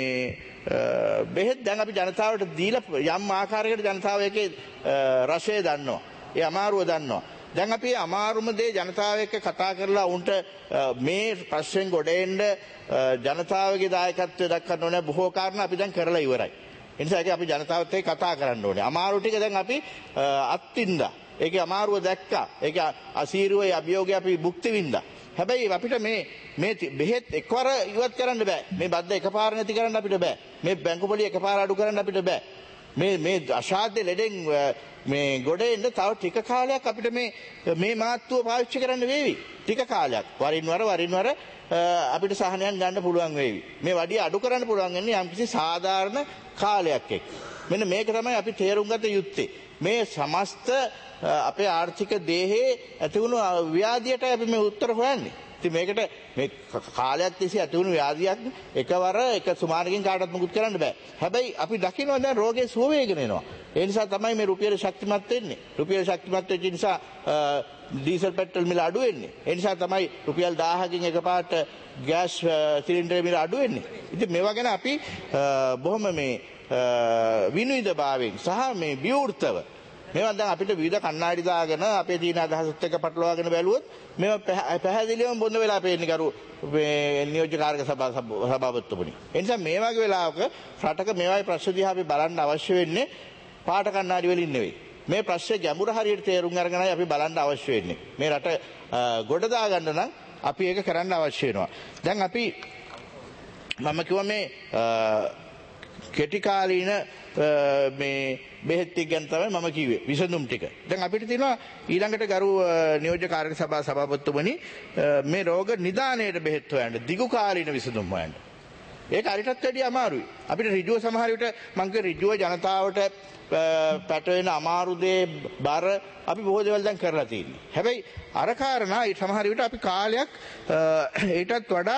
බෙහෙත් දැන් අපි ජනතාවට දීලා යම් ආකාරයකට ජනතාව ඒකේ රසය දන්නවා. ඒ අමාරුව දන්නවා. දැන් අපි අමාරුම දේ ජනතාව එක්ක කතා කරලා උන්ට මේ ප්‍රශ්නෙන් ගොඩ එන්න ජනතාවගේ දායකත්වය දක්වන්න ඕනේ බොහෝ කාරණා අපි දැන් කරලා ඉවරයි. ඒ නිසා ඒක අපි ජනතාවත් එක්ක කතා කරන්න ඕනේ. අමාරු ටික දැන් අපි අත්විඳා. ඒකේ අමාරුව දැක්කා. ඒක අසීරුවේ අභියෝගය අපි භුක්ති විඳා. හැබැයි අපිට මේ මේ බෙහෙත් එකවර ඉවත් කරන්න බෑ. මේ බද්ද එකපාර නැති කරන්න අපිට බෑ. මේ බැංකු පොලිය එකපාර අඩු කරන්න අපිට බෑ. මේ මේ අසාධ්‍ය ලෙඩෙන් මේ ගොඩ එන්න තව ටික කාලයක් අපිට මේ මේ මාත්තුව පාවිච්චි කරන්න වේවි. ටික කාලයක් වරින් වර වරින් වර අපිට සහනයන් ගන්න පුළුවන් වේවි. මේ වැඩි අඩු කරන්න පුළුවන් වෙන්නේ යම්කිසි සාධාරණ කාලයක් එක්ක. මෙන්න මේක තමයි අපි තේරුම් ගත යුත්තේ. මේ සමස්ත අපේ ආර්ථික දේහේ ඇතිවුණු ව්‍යාධියට අපි මේ උත්තර හොයන්නේ. ඉතින් මේකට මේ කාලයක් තිස්සේ ඇතිවුණු ව්‍යාධියක් එකවර එක සුමානකින් කාටවත් මුකුත් කරන්න බෑ. හැබැයි අපි දකිනවා දැන් රෝගේ සුව වේගෙන එනවා. ඒ නිසා තමයි මේ රුපියල ශක්තිමත් වෙන්නේ. රුපියල ශක්තිමත් වෙච්ච නිසා ඩීසල් පෙට්‍රල් මිල අඩු වෙන්නේ. ඒ නිසා තමයි රුපියල් දහහකින් එකපාරට ගෑස් සිලින්ඩර් මිල අඩු වෙන්නේ. ඉතින් මේවා ගැන අපි බොහොම මේ විනිවිදභාවයෙන් සහ මේ විවෘතව මේවා දැන් අපිට විවිධ කණ්ණාඩි දාගෙන අපේ තියෙන අදහසත් එක්ක පටලවාගෙන බැලුවොත් මේවා පැහැදිලිවම බොඳ වෙලා පේන්නේ කරු මේ නියෝජ්‍ය කාර්ක සභාපතිතුමනි. ඒ නිසා මේ වගේ වෙලාවක රටක මේවායි ප්‍රශ්න දිහා අපි බලන්න අවශ්‍ය වෙන්නේ පාට කණ්ණාඩි වලින් නෙවෙයි. මේ ප්‍රශ්නේ ගැඹුර හරියට තේරුම් අරගෙනයි අපි බලන්න අවශ්‍ය වෙන්නේ. මේ රට ගොඩ දා ගන්න නම් අපි ඒක කරන්න අවශ්‍ය වෙනවා. දැන් අපි මම කිව්වා මේ කෙටි කාලීන මේ බෙහෙත් ටික ගැන තමයි මම කිව්වේ විසඳුම් ටික. දැන් අපිට තියෙනවා ඊළඟට ගරු නියෝජ්‍ය කාර්ක සභා සභාපතිතුමනි මේ රෝග නිදානයේ බෙහෙත් හොයන්න දිගු කාලීන විසඳුම් හොයන්න. ඒක හරියටත් වැඩිය අමාරුයි. අපිට ඍජුව සමහර විට මම කිය ඍජුව ජනතාවට පැටවෙන අමාරු දේ බර අපි බොහෝ දේවල් දැන් කරලා තියෙනවා. හැබැයි අර කාරණා සමහර විට අපි කාලයක් ඊටත් වඩා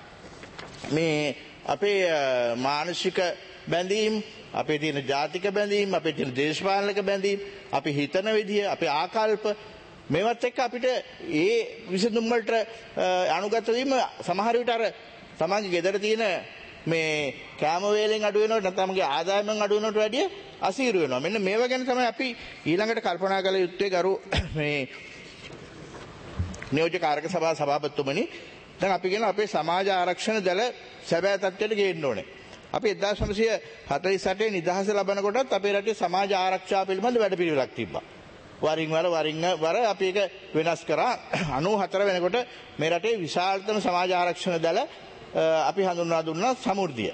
මේ අපේ මානසික බැඳීම් අපේ තියෙන ජාතික බැඳීම් අපේ තියෙන දේශපාලනික බැඳීම් අපි හිතන විදිය අපේ ආකල්ප මේවත් එක්ක අපිට ඒ විසඳුම් වලට අනුගත වීම සමහර විට අර තමන්ගේ ගෙදර තියෙන මේ කැම වේලෙන් අඩු වෙනවට නැත්නම් තමන්ගේ ආදායමෙන් අඩු වෙනවට වැඩිය අසීරු වෙනවා. මෙන්න මේව ගැන තමයි අපි ඊළඟට කල්පනා කළ යුත්තේ ගරු මේ නියෝජ්‍ය කාර්ක සභා සභාපතිතුමනි. දැන් අපි කියන අපේ සමාජ ආරක්ෂණ දල සැබෑ තත්ත්වයට ගේන්න ඕනේ. අපි එක්දාස් නවසිය හතළිස් අටේ නිදහස ලබන කොටත් අපේ රටේ සමාජ ආරක්ෂාව පිළිබඳ වැඩපිළිවෙලක් තිබ්බා. වරින් වර වරින් වර අපි ඒක වෙනස් කරා. අනූ හතර වෙනකොට මේ රටේ විශාලතම සමාජ ආරක්ෂණ දල අපි හඳුන්වා දුන්නා සමෘද්ධිය.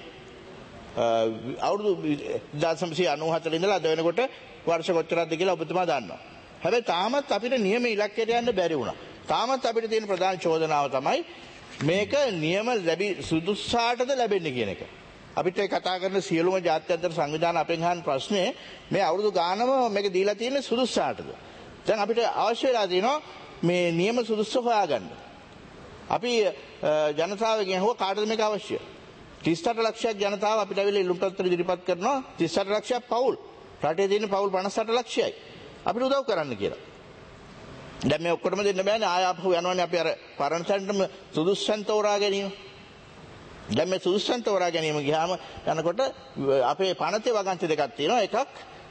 අවුරුදු එක්දාස් නවසිය අනූ හතර ඉඳලා අද වෙනකොට වර්ෂ කොච්චරක්ද කියලා ඔබතුමා දන්නවා. හැබැයි තාමත් අපිට නියම ඉලක්කයට යන්න බැරි වුණා. තාමත් අපිට තියෙන ප්‍රධාන චෝදනාව තමයි මේක නියම ලැබි සුදුස්සාටද ලැබෙන්නේ කියන එක. අපිට කතා කරන සියලුම ජාත්‍යන්තර සංවිධාන අපෙන් අහන ප්‍රශ්නේ මේ අවුරුදු ගානම මේක දීලා තියෙන්නේ සුදුස්සාටද. දැන් අපිට අවශ්‍ය වෙලා තියෙනවා මේ නියම සුදුස්ස හොයාගන්න. අපි ජනතාවගෙන් අහුව කාටද මේක අවශ්‍ය? තිස් අට ලක්ෂයක් ජනතාව අපිට අවිල ඉල්ලුම් පත්‍ර ඉදිරිපත් කරනවා. තිස් අට ලක්ෂයක් පවුල්. රටේ තියෙන පවුල් පනස් අට ලක්ෂයයි. අපිට උදව් කරන්න කියලා. දැන් මේ ඔක්කොටම දෙන්න බෑනේ. ආය ආපහු යනවනේ අපි අර පරණ තැනටම සුදුස්සන් තෝරා ගැනීම. දැන් මේ සුදුස්සන් තෝරා ගැනීම ගියාම යනකොට අපේ පනතේ වගන්ති දෙකක් තියෙනවා. එකක්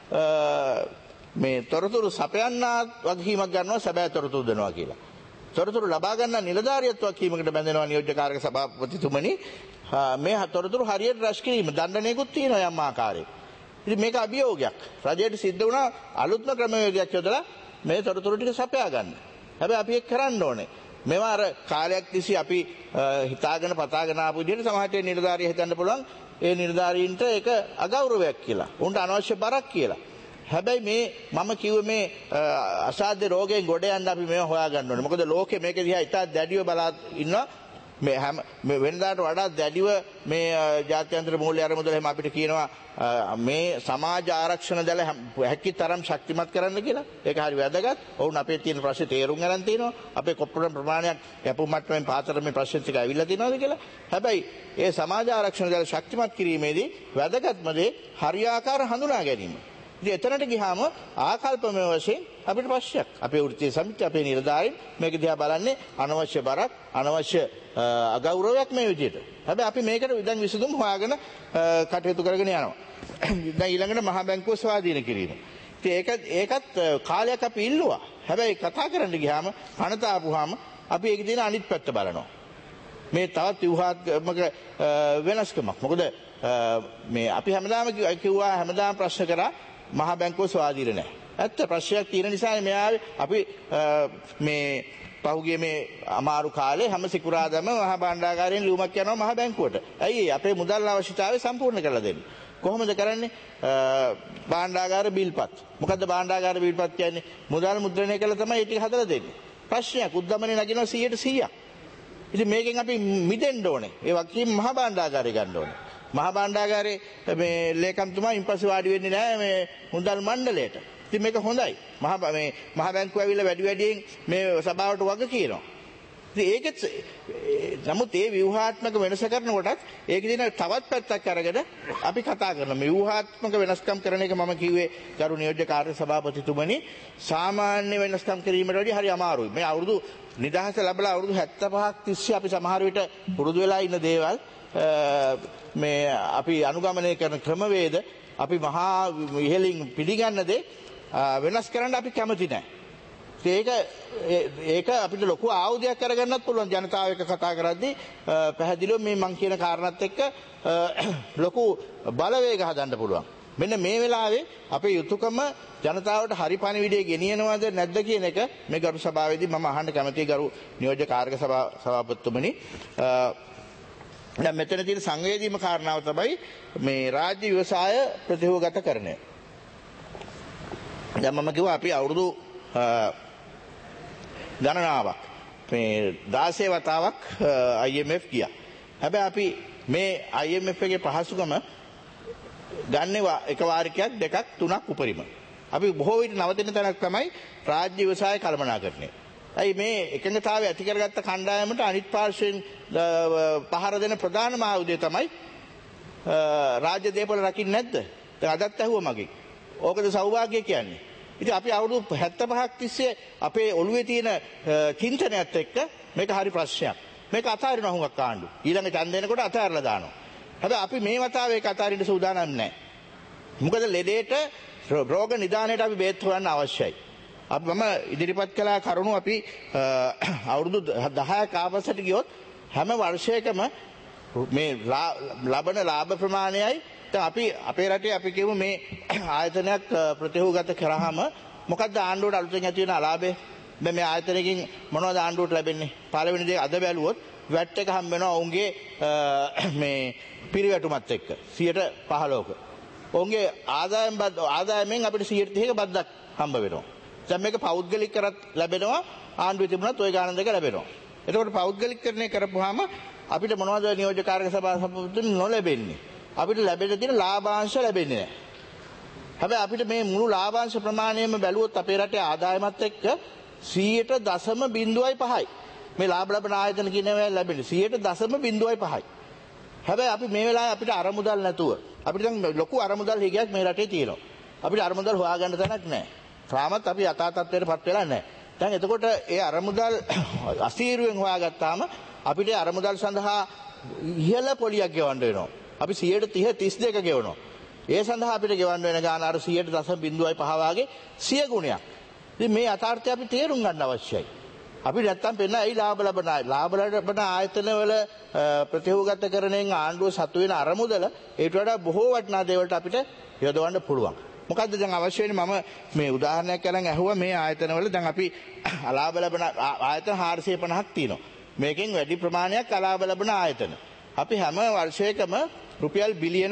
මේ තොරතුරු සපයන්නා වගකීමක් ගන්නවා සැබෑ තොරතුරු දෙනවා කියලා. තොරතුරු ලබා ගන්න නිලධාරියත් වගකීමකට බැඳෙනවා නියෝජ්‍ය කාර්ක සභාපතිතුමනි. මේ තොරතුරු හරියට රැස් කිරීම දණ්ඩනයකුත් තියෙනවා යම් ආකාරයක. ඉතින් මේක අභියෝගයක්. රජයට සිද්ධ වුණා අලුත්ම ක්‍රමවේදයක් යොදලා මේ තොරතුරු ටික සපයා ගන්න. හැබැයි අපි ඒක කරන්න ඕනේ. මේවා අර කාලයක් තිස්සේ අපි හිතාගෙන පතාගෙන ආපු විදිහට සමහරට නිලධාරිය හිතන්න පුළුවන් ඒ නිලධාරීන්ට ඒක අගෞරවයක් කියලා. උන්ට අනවශ්‍ය බරක් කියලා. හැබැයි මේ මම කිව්වේ මේ අසාධ්‍ය රෝගයෙන් ගොඩ යන්න අපි මේවා හොයාගන්න ඕනේ. මොකද ලෝකෙ මේක දිහා ඉතා දැඩිව බලා ඉන්නවා. මේ හැම මේ වෙනදාට වඩා දැඩිව මේ ජාත්‍යන්තර මූල්‍ය අරමුදල එහෙම අපිට කියනවා මේ සමාජ ආරක්ෂණ දල හැකි තරම් ශක්තිමත් කරන්න කියලා. ඒක හරි වැදගත්. ඔවුන් අපේ තියෙන ප්‍රශ්නේ තේරුම් ගන්න තියෙනවා. අපේ කොප්පරම් ප්‍රමාණයක් යපුම් මට්ටමින් පාතර මේ ප්‍රශ්න ටික ඇවිල්ලා තියෙනවද කියලා. හැබැයි ඒ සමාජ ආරක්ෂණ දල ශක්තිමත් කිරීමේදී වැදගත්ම දේ හරියාකාර හඳුනා ගැනීම. ඉතින් එතනට ගියාම ආකල්පමය වශයෙන් අපිට ප්‍රශ්නයක්. අපේ වෘත්තීය සමිතිය අපේ නිලධාරීන් මේක දිහා බලන්නේ අනවශ්‍ය බරක් අනවශ්‍ය අගෞරවයක් මේ විදිහට. හැබැයි අපි මේකට දැන් විසඳුම් හොයාගෙන කටයුතු කරගෙන යනවා. දැන් ඊළඟට මහා බැංකුව ස්වාධීන කිරීම. ඉතින් ඒක ඒකත් කාලයක් අපි ඉල්ලුවා. හැබැයි කතා කරන්න ගියාම අනත ආපුවාම අපි ඒක දින අනිත් පැත්ත බලනවා. මේ තවත් ව්‍යුහාත්මක වෙනස්කමක්. මොකද මේ අපි හැමදාම කිව්වා හැමදාම ප්‍රශ්න කරා මහා බැංකුව ස්වාධීන නැහැ. ඇත්ත ප්‍රශ්නයක් තියෙන නිසා මේ අපි මේ පහුගිය මේ අමාරු කාලේ හැම සිකුරාදම මහා භාණ්ඩාගාරයෙන් ලියුමක් යනවා මහා බැංකුවට. ඇයි අපේ මුදල් අවශ්‍යතාවය සම්පූර්ණ කරලා දෙන්න. කොහොමද කරන්නේ? භාණ්ඩාගාර බිල්පත්. මොකද්ද භාණ්ඩාගාර බිල්පත් කියන්නේ? මුදල් මුද්‍රණය කළා තමයි ඒ ටික හදලා දෙන්නේ. ප්‍රශ්නයක් උද්දමනේ නගිනවා සීයට සීයක්. ඉතින් මේකෙන් අපි මිදෙන්න ඕනේ. ඒ වගේම මහා භාණ්ඩාගාරය ගන්න ඕනේ. මහා භාණ්ඩාගාරයේ මේ ලේකම්තුමා ඉන්පස්සේ වාඩි වෙන්නේ නැහැ මේ මුදල් මණ්ඩලයට. ඉතින් මේක හොඳයි. මහා මේ මහා බැංකුව ඇවිල්ලා වැඩි වැඩියෙන් මේ සභාවට වග කියනවා. ඉතින් ඒකෙත් නමුත් ඒ ව්‍යුහාත්මක වෙනස කරනකොටත් ඒක දින තවත් පැත්තක් අරගෙන අපි කතා කරනවා. මේ ව්‍යුහාත්මක වෙනස්කම් කරන එක මම කිව්වේ ගරු නියෝජ්‍ය කාර්ය සභාපතිතුමනි සාමාන්‍ය වෙනස්කම් කිරීමට වඩා හරි අමාරුයි. මේ අවුරුදු නිදහස ලැබලා අවුරුදු හැත්තෑ පහක් තිස්සේ අපි සමහර විට පුරුදු වෙලා ඉන්න දේවල් මේ අපි අනුගමනය කරන ක්‍රමවේද අපි මහා ඉහළින් පිළිගන්න දේ වෙනස් කරන්න අපි කැමති නැහැ. ඒක ඒක අපිට ලොකු ආයුධයක් කරගන්නත් පුළුවන් ජනතාව එක්ක කතා කරද්දී පැහැදිලිව මේ මං කියන කාරණාත් එක්ක ලොකු බලවේග හදන්න පුළුවන්. මෙන්න මේ වෙලාවේ අපේ යුතුයකම ජනතාවට හරි පණිවිඩය ගෙනියනවද නැද්ද කියන එක මේ ගරු සභාවේදී මම අහන්න කැමතියි ගරු නියෝජ්‍ය කාර්ය සභාපතිතුමනි. දැන් මෙතන තියෙන සංවේදීම කාරණාව තමයි මේ රාජ්‍ය ව්‍යවසාය ප්‍රතිහෝගත කරණය. දැන් මම කිව්වා අපි අවුරුදු ගණනාවක් මේ දාසය වතාවක් I M F ගියා. හැබැයි අපි මේ I M F එකේ පහසුකම ගන්නේ එක වාරිකයක් දෙකක් තුනක් උපරිම. අපි බොහෝ විට නවතින තැනක් තමයි රාජ්‍ය ව්‍යවසාය කළමනාකරණය. ඇයි මේ එකඟතාවය ඇති කරගත්ත කණ්ඩායමට අනිත් පාර්ශ්වයෙන් පහර දෙන ප්‍රධානම ආයුධය තමයි රාජ්‍ය දේපොළ රකින්න නැද්ද? දැන් අදත් ඇහුවා මගෙන්. ඕකද සෞභාග්‍ය කියන්නේ. ඉතින් අපි අවුරුදු හැත්තෑ පහක් තිස්සේ අපේ ඔළුවේ තියෙන චින්තනයත් එක්ක මේක හරි ප්‍රශ්නයක්. මේක අතාරිනවා හුඟක් ආණ්ඩු. ඊළඟ ඡන්ද එනකොට අතාරලා දානවා. හැබැයි අපි මේ වතාවේ ඒක අතාරින්න සූදානම් නැහැ. මොකද ලෙඩේට රෝග නිදානයට අපි බේත් හොයන්න අවශ්‍යයි. අපි මම ඉදිරිපත් කළ කරුණු අපි අවුරුදු දහයක් ආපස්සට ගියොත් හැම වර්ෂයකම මේ ලබන ලාභ ප්‍රමාණයයි දැන් අපි අපේ රටේ අපි කියමු මේ ආයතනයක් ප්‍රතිහෝගත කරාම මොකද්ද ආණ්ඩුවට අලුතෙන් ඇති වෙන අලාභය? දැන් මේ ආයතනයකින් මොනවද ආණ්ඩුවට ලැබෙන්නේ? පළවෙනි දේ අද බැලුවොත් වැට් එක හම්බ වෙනවා ඔවුන්ගේ මේ පිරිවැටුමත් එක්ක සියයට පහළොවක. ඔවුන්ගේ ආදායම් ආදායමෙන් අපිට සියයට තිහක බද්දක් හම්බ වෙනවා. දැන් මේක පෞද්ගලික කරත් ලැබෙනවා ආණ්ඩුවේ තිබුණත් ওই ගාන දෙක ලැබෙනවා. එතකොට පෞද්ගලිකකරණය කරපුවාම අපිට මොනවද නියෝජ්‍ය කාර්ය සභාව සභාපතිතුමනි නොලැබෙන්නේ? අපිට ලැබෙන්න තියෙන ලාභාංශ ලැබෙන්නේ නැහැ. හැබැයි අපිට මේ මුළු ලාභාංශ ප්‍රමාණයම බැලුවොත් අපේ රටේ ආදායමත් එක්ක සියයට දශම බිංදුවයි පහයි. මේ ලාභ ලබන ආයතන කියන ඒවා ලැබෙන්නේ සියයට දශම බිංදුවයි පහයි. හැබැයි අපි මේ වෙලාවේ අපිට අරමුදල් නැතුව අපිට දැන් ලොකු අරමුදල් හිගයක් මේ රටේ තියෙනවා. අපිට අරමුදල් හොයාගන්න තැනක් නැහැ. තාමත් අපි යථා තත්ත්වයටපත් වෙලා නැහැ. දැන් එතකොට ඒ අරමුදල් අසීරුවෙන් හොයාගත්තාම අපිට අරමුදල් සඳහා ඉහළ පොලියක් ගෙවන්න වෙනවා. අපි සියයට තිහ තිස් දෙක ගෙවනවා. ඒ සඳහා අපිට ගෙවන්න වෙන ගාන අර සියයට දශම බිංදුවයි පහ වාගේ සිය ගුණයක්. ඉතින් මේ යථාර්ථය අපි තේරුම් ගන්න අවශ්‍යයි. අපි නැත්තම් පෙන්න ඇයි ලාභ ලබන ලාභ ලබන ආයතනවල ප්‍රතිවගත කරණයෙන් ආණ්ඩුව සතු වෙන අරමුදල ඒට වඩා බොහෝ වටිනා දේවල්ට අපිට යොදවන්න පුළුවන්. මොකද්ද දැන් අවශ්‍ය වෙන්නේ? මම මේ උදාහරණයක් අරන් ඇහුවා මේ ආයතනවල දැන් අපි අලාභ ලබන ආයතන හාරසිය පනහක් තියෙනවා. මේකෙන් වැඩි ප්‍රමාණයක් අලාභ ලබන ආයතන. අපි හැම වර්ෂයකම රුපියල් බිලියන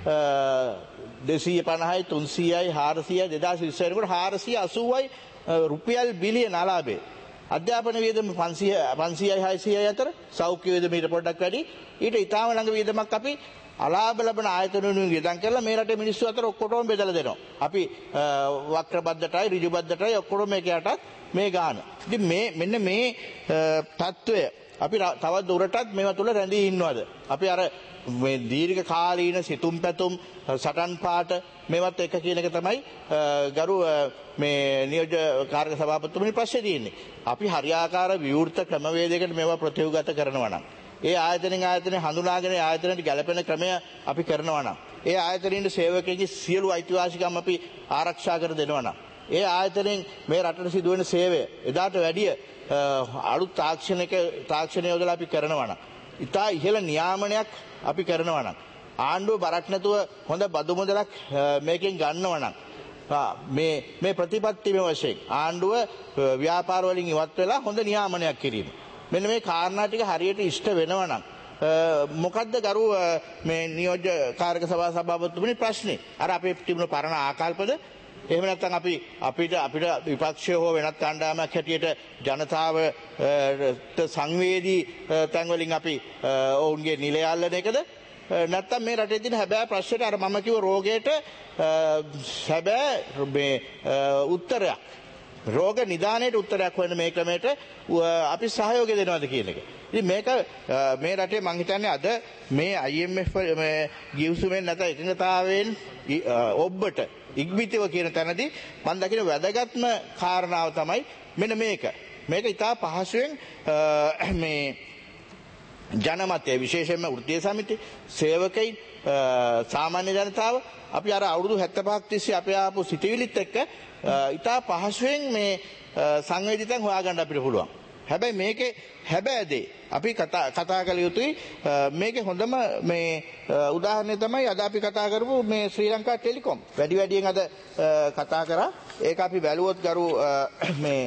දෙසීය පනහයි තුන්සීයයි හාරසියයි දෙදාස් විස්ස වෙනකොට හාරසිය අසූවයි රුපියල් බිලියන අලාභේ. අධ්‍යාපන වියදම පන්සීයයි හයසීයයි අතර සෞඛ්‍ය වියදම ඊට පොඩ්ඩක් වැඩි. ඊට ඊටාම ළඟ වියදමක් අපි අලාභ ලබන ආයතන වලින් වියදම් කරලා මේ රටේ මිනිස්සු අතර ඔක්කොටම බෙදලා දෙනවා. අපි වක්‍ර බද්දටයි ඍජු බද්දටයි ඔක්කොම මේකයටත් මේ ගාන. ඉතින් මේ මෙන්න මේ තත්වය අපි තව දුරටත් මේවා තුල රැඳී ඉන්නවද? අපි අර මේ දීර්ඝ කාලීන සිතුම් පැතුම් සටන් පාට මේවත් එක කියන එක තමයි ගරු මේ නියෝජ්‍ය කාර්ය සභාපතිතුමනි ප්‍රශ්නේ තියෙන්නේ. අපි හරියාකාර විවෘත ක්‍රමවේදයකට මේවා ප්‍රතිවගත කරනවා නම් ඒ ආයතනෙන් ආයතනෙ හඳුනාගෙන ආයතනයට ගැලපෙන ක්‍රමය අපි කරනවා නම් ඒ ආයතනින් සේවකයන්ගේ සියලු අයිතිවාසිකම් අපි ආරක්ෂා කර දෙනවා නම් ඒ ආයතනෙන් මේ රටට සිදුවෙන සේවය එදාට වැඩිය අලුත් තාක්ෂණික තාක්ෂණය යොදලා අපි කරනවා නම් ඉතා ඉහළ නියාමනයක් අපි කරනවා නම් ආණ්ඩුව බරක් නැතුව හොඳ බදු මුදලක් මේකෙන් ගන්නවා නම් මේ මේ ප්‍රතිපත්තිම වශයෙන් ආණ්ඩුව ව්‍යාපාර වලින් ඉවත් වෙලා හොඳ නියාමනයක් කිරීම. මෙන්න මේ කාරණා ටික හරියට ඉෂ්ට වෙනවා නම් මොකද්ද ගරු මේ නියෝජ්‍ය කාර්ය සභා සභාපතිතුමනි ප්‍රශ්නේ? අර අපේ තිබුණු පරණ ආකල්පද? එහෙම නැත්නම් අපි අපිට අපිට විපක්ෂය හෝ වෙනත් කණ්ඩායමක් හැටියට ජනතාවට සංවේදී තැන් වලින් අපි ඔවුන්ගේ නිලය අල්ලන එකද? නැත්නම් මේ රටේ තියෙන හැබෑ ප්‍රශ්නෙට අර මම කිව්ව රෝගයට හැබෑ මේ උත්තරයක් රෝග නිදානයේ උත්තරයක් හොයන මේ ක්‍රමයට අපි සහයෝගය දෙනවද කියන එක. ඉතින් මේක මේ රටේ මං හිතන්නේ අද මේ I M F මේ ගිවිසුමෙන් නැත එකඟතාවයෙන් ඔබට ඉක්බිතිව කියන තැනදී මම දකින වැදගත්ම කාරණාව තමයි මෙන්න මේක. මේක ඉතා පහසුවෙන් මේ ජනමතය විශේෂයෙන්ම වෘත්තීය සමිති සේවකයින් සාමාන්‍ය ජනතාව අපි අර අවුරුදු හැත්තෑ පහක් තිස්සේ අපේ ආපු සිටිවිලිත් එක්ක ඉතා පහසුවෙන් මේ සංවේදීතෙන් හොයාගන්න අපිට පුළුවන්. හැබැයි මේකේ හැබැයිදී අපි කතා කතා කළ යුතුයි මේකේ හොඳම මේ උදාහරණය තමයි අද අපි කතා කරපු මේ ශ්‍රී ලංකා ටෙලිකොම්. වැඩි වැඩියෙන් අද කතා කරා. ඒක අපි බැලුවොත් ගරු මේ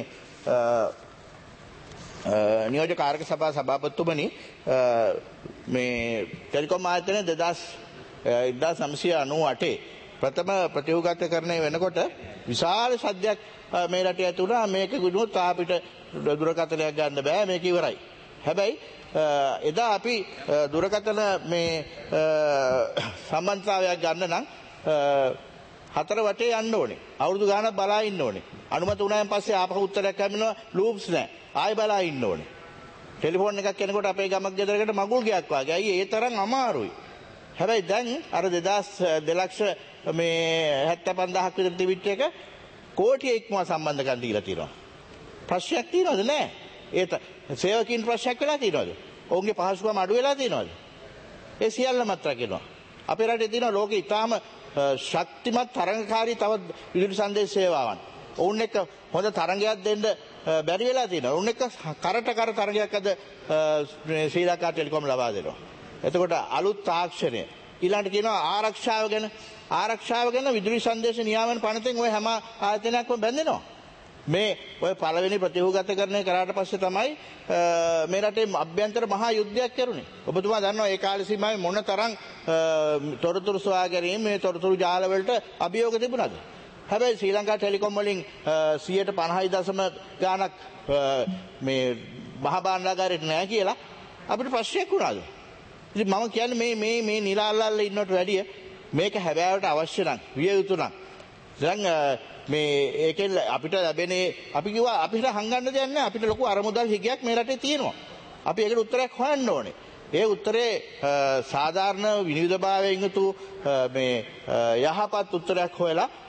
නියෝජ්‍ය කාර්ය සභා සභාපතිතුමනි මේ ටෙලිකොම් ආයතනය දෙදාස් එක්දාස් නවසිය අනූ අටේ ප්‍රථම ප්‍රතිව්‍යුහකරණය වෙනකොට විශාල සද්දයක් මේ රටේ ඇති වුණා. මේක ගුණොත් අපිට දුරකථනයක් ගන්න බෑ මේක ඉවරයි. හැබැයි එදා අපි දුරකථන මේ සම්බන්ධතාවයක් ගන්න නම් හතර වටේ යන්න ඕනේ. අවුරුදු ගාණක් බලා ඉන්න ඕනේ. අනුමත වුණායින් පස්සේ ආපහු උත්තරයක් ලැබෙනවා ලූප්ස් නැහැ. ආයෙ බලා ඉන්න ඕනේ. ටෙලිෆෝන් එකක් කෙනෙකුට අපේ ගමක් ගෙදරකට මගුල් ගයක් වගේ. අයියේ ඒ තරම් අමාරුයි. හැබැයි දැන් අර දෙදාස් දෙලක්ෂ මේ හැත්තෑ පන්දාහක් විතර තිබිච්ච එක කෝටි ඉක්මවා සම්බන්ධකම් දීලා තියෙනවා. ප්‍රශ්නයක් තියෙනවද? නැහැ. ඒත සේවකින් ප්‍රශ්නයක් වෙලා තියෙනවද? ඔවුන්ගේ පහසුකම් අඩු වෙලා තියෙනවද? ඒ සියල්ලමත් රැකෙනවා. අපේ රටේ තියෙන ලෝකේ ඉතාම ශක්තිමත් තරංගකාරී තවත් විදුලි සංදේශ සේවාවන්. ඔවුන් එක්ක හොඳ තරංගයක් දෙන්න බැරි වෙලා තියෙනවා. ඔවුන් එක්ක කරට කර තරංගයක් අද ශ්‍රී ලංකා ටෙලිකොම් ලබා දෙනවා. එතකොට අලුත් තාක්ෂණය ඊළඟට කියනවා ආරක්ෂාව ගැන ආරක්ෂාව ගැන විදුලි සංදේශ නියාමන පනතෙන් ඔය හැම ආයතනයක්ම බැඳෙනවා. මේ ඔය පළවෙනි ප්‍රතිව්‍යුහකරණය කරාට පස්සේ තමයි මේ රටේ අභ්‍යන්තර මහා යුද්ධයක් කරුණේ. ඔබතුමා දන්නවා ඒ කාලේ සීමාවේ මොන තරම් තොරතුරු සොයා ගැනීම මේ තොරතුරු ජාල වලට අභියෝග තිබුණාද? හැබැයි ශ්‍රී ලංකා ටෙලිකොම් වලින් සියයට පනහයි දශම ගාණක් මේ මහා භාණ්ඩාගාරයට නැහැ කියලා අපිට ප්‍රශ්නයක් වුණාද? ඉතින් මම කියන්නේ මේ මේ මේ නිලාල්ලල්ල ඉන්නවට වැඩිය මේක හැබෑවට අවශ්‍ය නම් විය යුතු නම් දැන් මේ ඒකෙන් අපිට ලැබෙන්නේ අපි කිව්වා අපිට හංගන්න දෙයක් නැහැ. අපිට ලොකු අරමුදල් හිගයක් මේ රටේ තියෙනවා. අපි ඒකට උත්තරයක් හොයන්න ඕනේ. ඒ උත්තරේ සාධාරණ විනිවිදභාවයෙන් යුතු මේ යහපත් උත්තරයක් හොයලා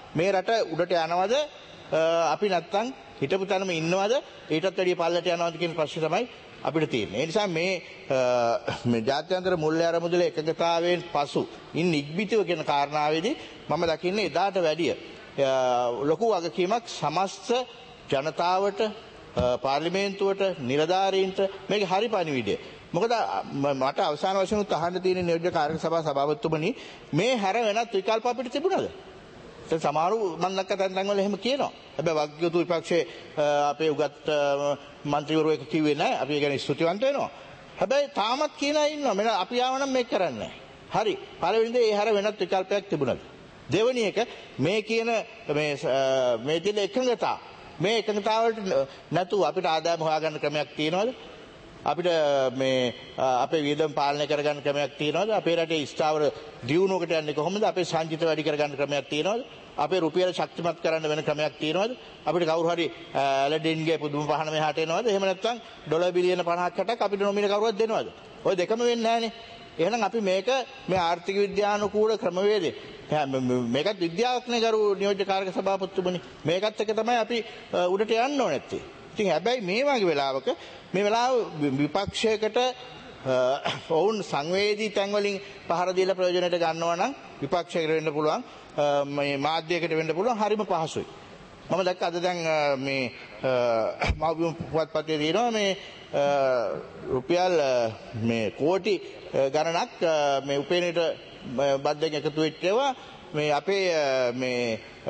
මේ රට උඩට යනවද අපි නැත්තම් හිටපු තැනම ඉන්නවද ඊටත් වැඩිය පල්ලට යනවද කියන ප්‍රශ්නේ තමයි අපිට තියෙන්නේ. ඒ නිසා මේ මේ ජාත්‍යන්තර මුල්‍ය අරමුදල එකඟතාවයෙන් පසු ඉන් නිග්බිතව කියන කාරණාවේදී මම දකින්නේ එදාට වැඩිය ලොකු වගකීමක් සමස්ත ජනතාවට පාර්ලිමේන්තුවට නිලධාරීන්ට මේක හරි පණිවිඩය. මොකද මට අවසාන වශයෙන් උත් අහන්න තියෙන නියෝජ්‍ය කාර්ය සභා සභාපතිතුමනි මේ හැර වෙනත් විකල්ප අපිට තිබුණාද? දැන් සමහරු මම දැක්ක තැන් තැන් වල එහෙම කියනවා. හැබැයි වග්ගයතු විපක්ෂයේ අපේ උගත් മന്ത്രിවරු එක කිව්වේ නැහැ. අපි ඒ ගැන ස්තුතිවන්ත වෙනවා. හැබැයි තාමත් කියන අය ඉන්නවා. මෙන්න අපි ආව නම් මේක කරන්නේ නැහැ. හරි. පළවෙනි දේ ඒ හැර වෙනත් විකල්පයක් තිබුණාද? දෙවෙනි එක මේ කියන මේ මේ තියෙන එකඟතාව මේ එකඟතාවලට නැතුව අපිට ආදායම හොයාගන්න ක්‍රමයක් තියෙනවද? අපිට මේ අපේ වියදම් පාලනය කරගන්න ක්‍රමයක් තියෙනවද? අපේ රටේ ස්ථාවර දියුණුවකට යන්නේ කොහොමද? අපේ සංචිත වැඩි කරගන්න ක්‍රමයක් තියෙනවද? අපේ රුපියල ශක්තිමත් කරන්න වෙන ක්‍රමයක් තියෙනවද? අපිට කවුරු හරි ඇලඩින්ගේ පුදුම පහන මෙහාට එනවද? එහෙම නැත්නම් ඩොලර් බිලියන පනහක් හැටක් අපිට නොමින කවුරුවත් දෙනවද? ඔය දෙකම වෙන්නේ නැහනේ. එහෙනම් අපි මේක මේ ආර්ථික විද්‍යානුකූල ක්‍රමවේදේ මේකත් විද්‍යාවක් නේ ගරු නියෝජ්‍ය කාර්ය සභාපතිතුමනි. මේකත් එක තමයි අපි උඩට යන්න ඕනේ නැත්තේ. ඉතින් හැබැයි මේ වගේ වෙලාවක මේ වෙලාව විපක්ෂයකට ඔවුන් සංවේදී තැන් වලින් පහර දීලා ප්‍රයෝජනයට ගන්නවා නම් විපක්ෂයකට වෙන්න පුළුවන් මේ මාධ්‍යයකට වෙන්න පුළුවන් හරිම පහසුයි. මම දැක්ක අද දැන් මේ මව්බිම පුවත්පතේ තියෙනවා මේ රුපියල් මේ කෝටි ගණනක් මේ උපේනීට බද්දෙන් එකතු වෙච්ච ඒවා මේ අපේ මේ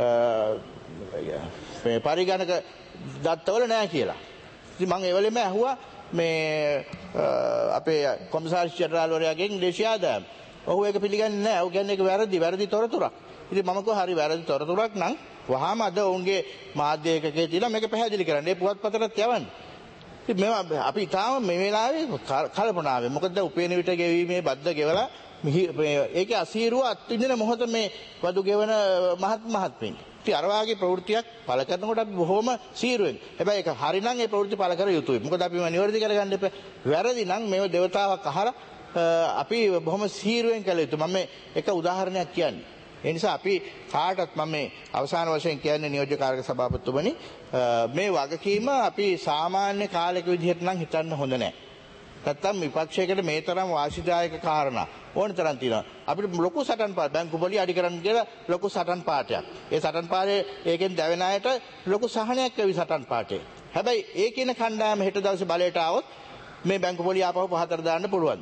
මේ පරිගණක දත්තවල නැහැ කියලා. ඉතින් මම ඒ වෙලෙම ඇහුවා මේ අපේ කොමසාරිස් ජෙනරාල්වරයාගෙන් දේශීය ආදායම. ඔහු ඒක පිළිගන්නේ නැහැ. ඔහු කියන්නේ ඒක වැරදි වැරදි තොරතුරක්. ඉතින් මම කිව්වා හරි වැරදි තොරතුරක් නම් වහාම අද ඔවුන්ගේ මාධ්‍ය එකකේ තියලා මේක පැහැදිලි කරන්න. ඒ පුවත්පතට යවන්න. ඉතින් මේවා අපි තාම මේ වෙලාවේ කල්පනාවේ මොකද උපේන විට ගෙවීමේ බද්ද ගෙවලා ඒකේ අසීරුව අත්විඳින මොහොත මේ වදු ගෙවන මහත් මහත්මින්. ඉතින් අර වාගේ ප්‍රවෘත්තියක් පළ කරනකොට අපි බොහොම සීරුවෙන්. හැබැයි ඒක හරිනම් ඒ ප්‍රවෘත්ති පළ කර යුතුයි. මොකද අපි මේවා නිවැරදි කරගන්න එපා. වැරදි නම් මේව දෙවතාවක් අහලා අපි බොහොම සීරුවෙන් කළ යුතුයි. මම එක උදාහරණයක් කියන්නේ. ඒ නිසා අපි කාටත් මම මේ අවසාන වශයෙන් කියන්නේ නියෝජ්‍ය කාර්ය සභාපතිතුමනි මේ වගකීම අපි සාමාන්‍ය කාලයක විදිහට නම් හිතන්න හොඳ නැහැ. නැත්තම් විපක්ෂයකට මේ තරම් වාසිදායක කාරණා ඕන තරම් තියෙනවා. අපිට ලොකු සටන් පාට බැංකු පොලිය අඩි කරන්න කියලා ලොකු සටන් පාටයක්. ඒ සටන් පාටේ ඒකෙන් දැවෙන අයට ලොකු සහනයක් ලැබි සටන් පාටේ. හැබැයි ඒ කියන කණ්ඩායම හෙට දවසේ බලයට ආවොත් මේ බැංකු පොලිය ආපහු පහතට දාන්න පුළුවන්ද?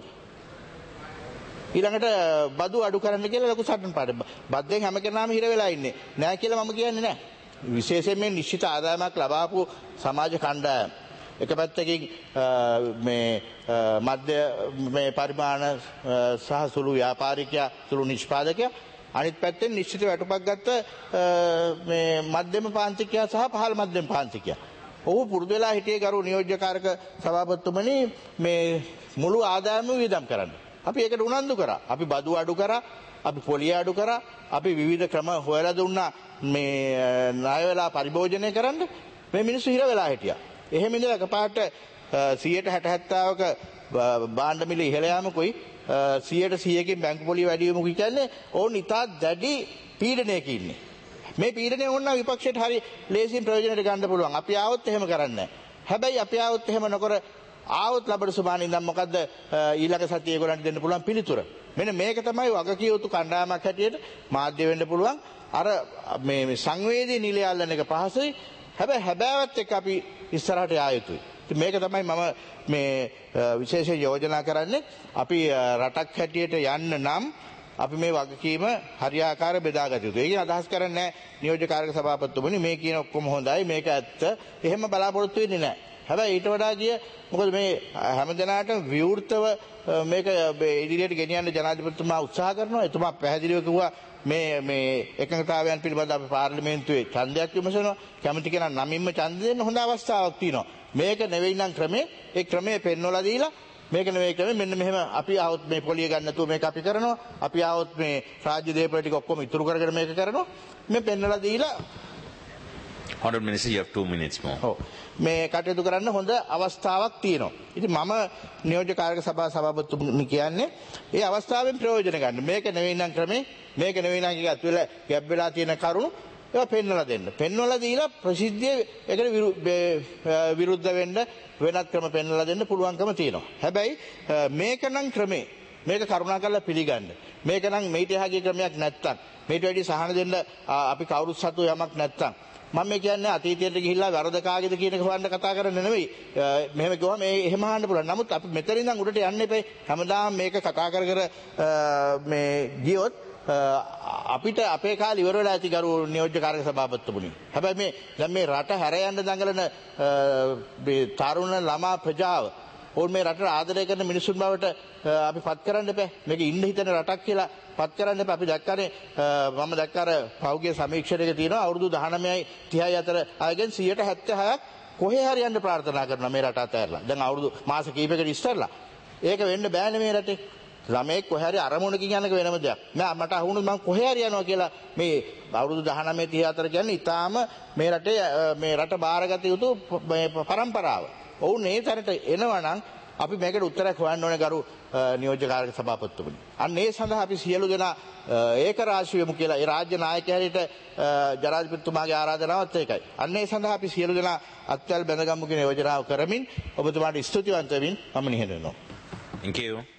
ඊළඟට බදු අඩු කරන්න කියලා ලොකු සටන් පාටේ. බද්දෙන් හැම කෙනාම හිර වෙලා ඉන්නේ. නෑ කියලා මම කියන්නේ නෑ. විශේෂයෙන් මේ නිශ්චිත ආදායමක් ලබාපු සමාජ කණ්ඩායම් එක පැත්තකින් මේ මධ්‍ය මේ පරිමාණ සහ සුළු ව්‍යාපාරිකයා සුළු නිෂ්පාදකයා අනිත් පැත්තෙන් නිශ්චිත වැටුපක් ගත්ත මේ මධ්‍යම පාන්තිකයා සහ පහළ මධ්‍යම පාන්තිකයා. ඔහු පුරුදු වෙලා හිටියේ ගරු නියෝජ්‍ය කාර්ක සභාපතිතුමනි මේ මුළු ආදායම වියදම් කරන්න. අපි ඒකට උනන්දු කරා. අපි බදු අඩු කරා. අපි පොලිය අඩු කරා. අපි විවිධ ක්‍රම හොයලා දුන්නා මේ ණය වෙලා පරිභෝජනය කරන්න. මේ මිනිස්සු හිර වෙලා හිටියා. එහෙම ඉඳලා එකපාරට සියයට හැට හැත්තෑවක භාණ්ඩ මිල ඉහළ යාමකුයි සියයට සීයකින් බැංකු පොලිය වැඩි වීමකුයි කියන්නේ ඕන් ඉතා දැඩි පීඩනයක ඉන්නේ. මේ පීඩනය ඕන නම් විපක්ෂයට හරි ලේසියෙන් ප්‍රයෝජනයට ගන්න පුළුවන්. අපි ආවොත් එහෙම කරන්නේ නැහැ. හැබැයි අපි ආවොත් එහෙම නොකර ආවොත් ලබන සුමානින් නම් මොකද්ද ඊළඟ සතියේ ඒගොල්ලන්ට දෙන්න පුළුවන් පිළිතුර. මෙන්න මේක තමයි වගකිය යුතු කණ්ඩායමක් හැටියට මාධ්‍ය වෙන්න පුළුවන්. අර මේ සංවේදී නිලය අල්ලන එක පහසුයි. හැබැයි හැබෑවත් එක්ක අපි ඉස්සරහට යා යුතුයි. මේක තමයි මම මේ විශේෂ යෝජනා කරන්නේ. අපි රටක් හැටියට යන්න නම් අපි මේ වගකීම හරියාකාර බෙදාගත යුතුයි. ඒකෙන් අදහස් කරන්නේ නියෝජ්‍ය කාර්ය සභාපතිතුමනි මේ කියන ඔක්කොම හොඳයි මේක ඇත්ත. එහෙම බලාපොරොත්තු වෙන්නේ නැහැ. හැබැයි ඊට වඩා ගිය මොකද මේ හැමදෙනාටම විවෘතව මේක ඉදිරියට ගෙනියන්න ජනාධිපතිතුමා උත්සාහ කරනවා. එතුමා පැහැදිලිව කිව්වා මේ මේ එකඟතාවයන් පිළිබඳව අපි පාර්ලිමේන්තුවේ ඡන්දයක් විමසනවා. කැමති කෙනා නමින්ම ඡන්ද දෙන්න හොඳ අවස්ථාවක් තියෙනවා. මේක නෙවෙයි නම් ක්‍රමේ ඒ ක්‍රමයේ පෙන්වලා දීලා මේක නෙවෙයි ක්‍රමේ මෙන්න මෙහෙම අපි ආවොත් මේ පොලිය ගන්න නැතුව මේක අපි කරනවා. අපි ආවොත් මේ රාජ්‍ය දේපල ටික ඔක්කොම ඉතුරු කරගෙන මේක කරනවා. මේ පෙන්වලා දීලා Honourable Minister, you have two minutes more. ඔව්. මේ කටයුතු කරන්න හොඳ අවස්ථාවක් තියෙනවා. ඉතින් මම නියෝජ්‍ය කාර්ය සභාව සභාපතිතුමනි කියන්නේ ඒ අවස්ථාවෙන් ප්‍රයෝජන ගන්න. මේක නෙවෙයි නම් ක්‍රමේ මේක නෙවෙයි නම් එකත් වෙලා ගැබ් වෙලා තියෙන කරුණු ඒවා පෙන්වලා දෙන්න. පෙන්වලා දීලා ප්‍රසිද්ධිය ඒකට විරුද්ධ වෙන්න වෙනත් ක්‍රම පෙන්වලා දෙන්න පුළුවන්කම තියෙනවා. හැබැයි මේක නම් ක්‍රමේ මේක කරුණාකරලා පිළිගන්න. මේක නම් මේිට එහාගේ ක්‍රමයක් නැත්තම් මේට වැඩි සහන දෙන්න අපි කවුරුත් සතු යමක් නැත්තම් මම මේ කියන්නේ අතීතයට ගිහිල්ලා වරද කාගේද කියන එක හොයන්න කතා කරන්නේ නෙමෙයි. මෙහෙම කිව්වම මේ එහෙම අහන්න පුළුවන්. නමුත් අපි මෙතන ඉඳන් උඩට යන්න එපේ. හැමදාම මේක කතා කර කර මේ ගියොත් අපිට අපේ කාලේ ඉවර වෙලා ඇති ගරු නියෝජ්‍ය කාර්ය සභාපතිතුමනි. හැබැයි මේ දැන් මේ රට හැර යන්න දඟලන මේ තරුණ ළමා ප්‍රජාව ඕන් මේ රටට ආදරය කරන මිනිසුන් බවට අපි පත් කරන්න එපා. මේක ඉන්න හිතන රටක් කියලා පත් කරන්න එපා. අපි දැක්කනේ මම දැක්ක අර පෞද්ගලික සමීක්ෂණයක තියෙනවා අවුරුදු දහනවයයි තිහයි අතර අයගෙන් සියයට හැත්තෑ හයක් කොහේ හරි යන්න ප්‍රාර්ථනා කරනවා මේ රට අතහැරලා. දැන් අවුරුදු මාස කිහිපයකට ඉස්සරලා. ඒක වෙන්න බෑනේ මේ රටේ. ළමෙක් කොහේ හරි අරමුණකින් යනක වෙනම දෙයක්. මම මට අහුණොත් මම කොහේ හරි යනවා කියලා මේ අවුරුදු දහනවය තිහ අතර කියන්නේ ඊටාම මේ රටේ මේ රට බාරගත යුතු මේ પરම්පරාව. ඔවුන් ඒ තරට එනවා නම් අපි මේකට උත්තරයක් හොයන්න ඕනේ ගරු නියෝජ්‍ය කාර්ය සභාපතිතුමනි. අන්න ඒ සඳහා අපි සියලු දෙනා ඒක රාශිය යමු කියලා ඒ රාජ්‍ය නායකයාට ජනාධිපතිතුමාගේ ආරාධනාවත් ඒකයි. අන්න ඒ සඳහා අපි සියලු දෙනා අත්වැල් බැඳගමු කියන යෝජනාව කරමින් ඔබතුමාට ස්තුතිවන්ත වෙමින් මම නිහඬ වෙනවා. Thank you.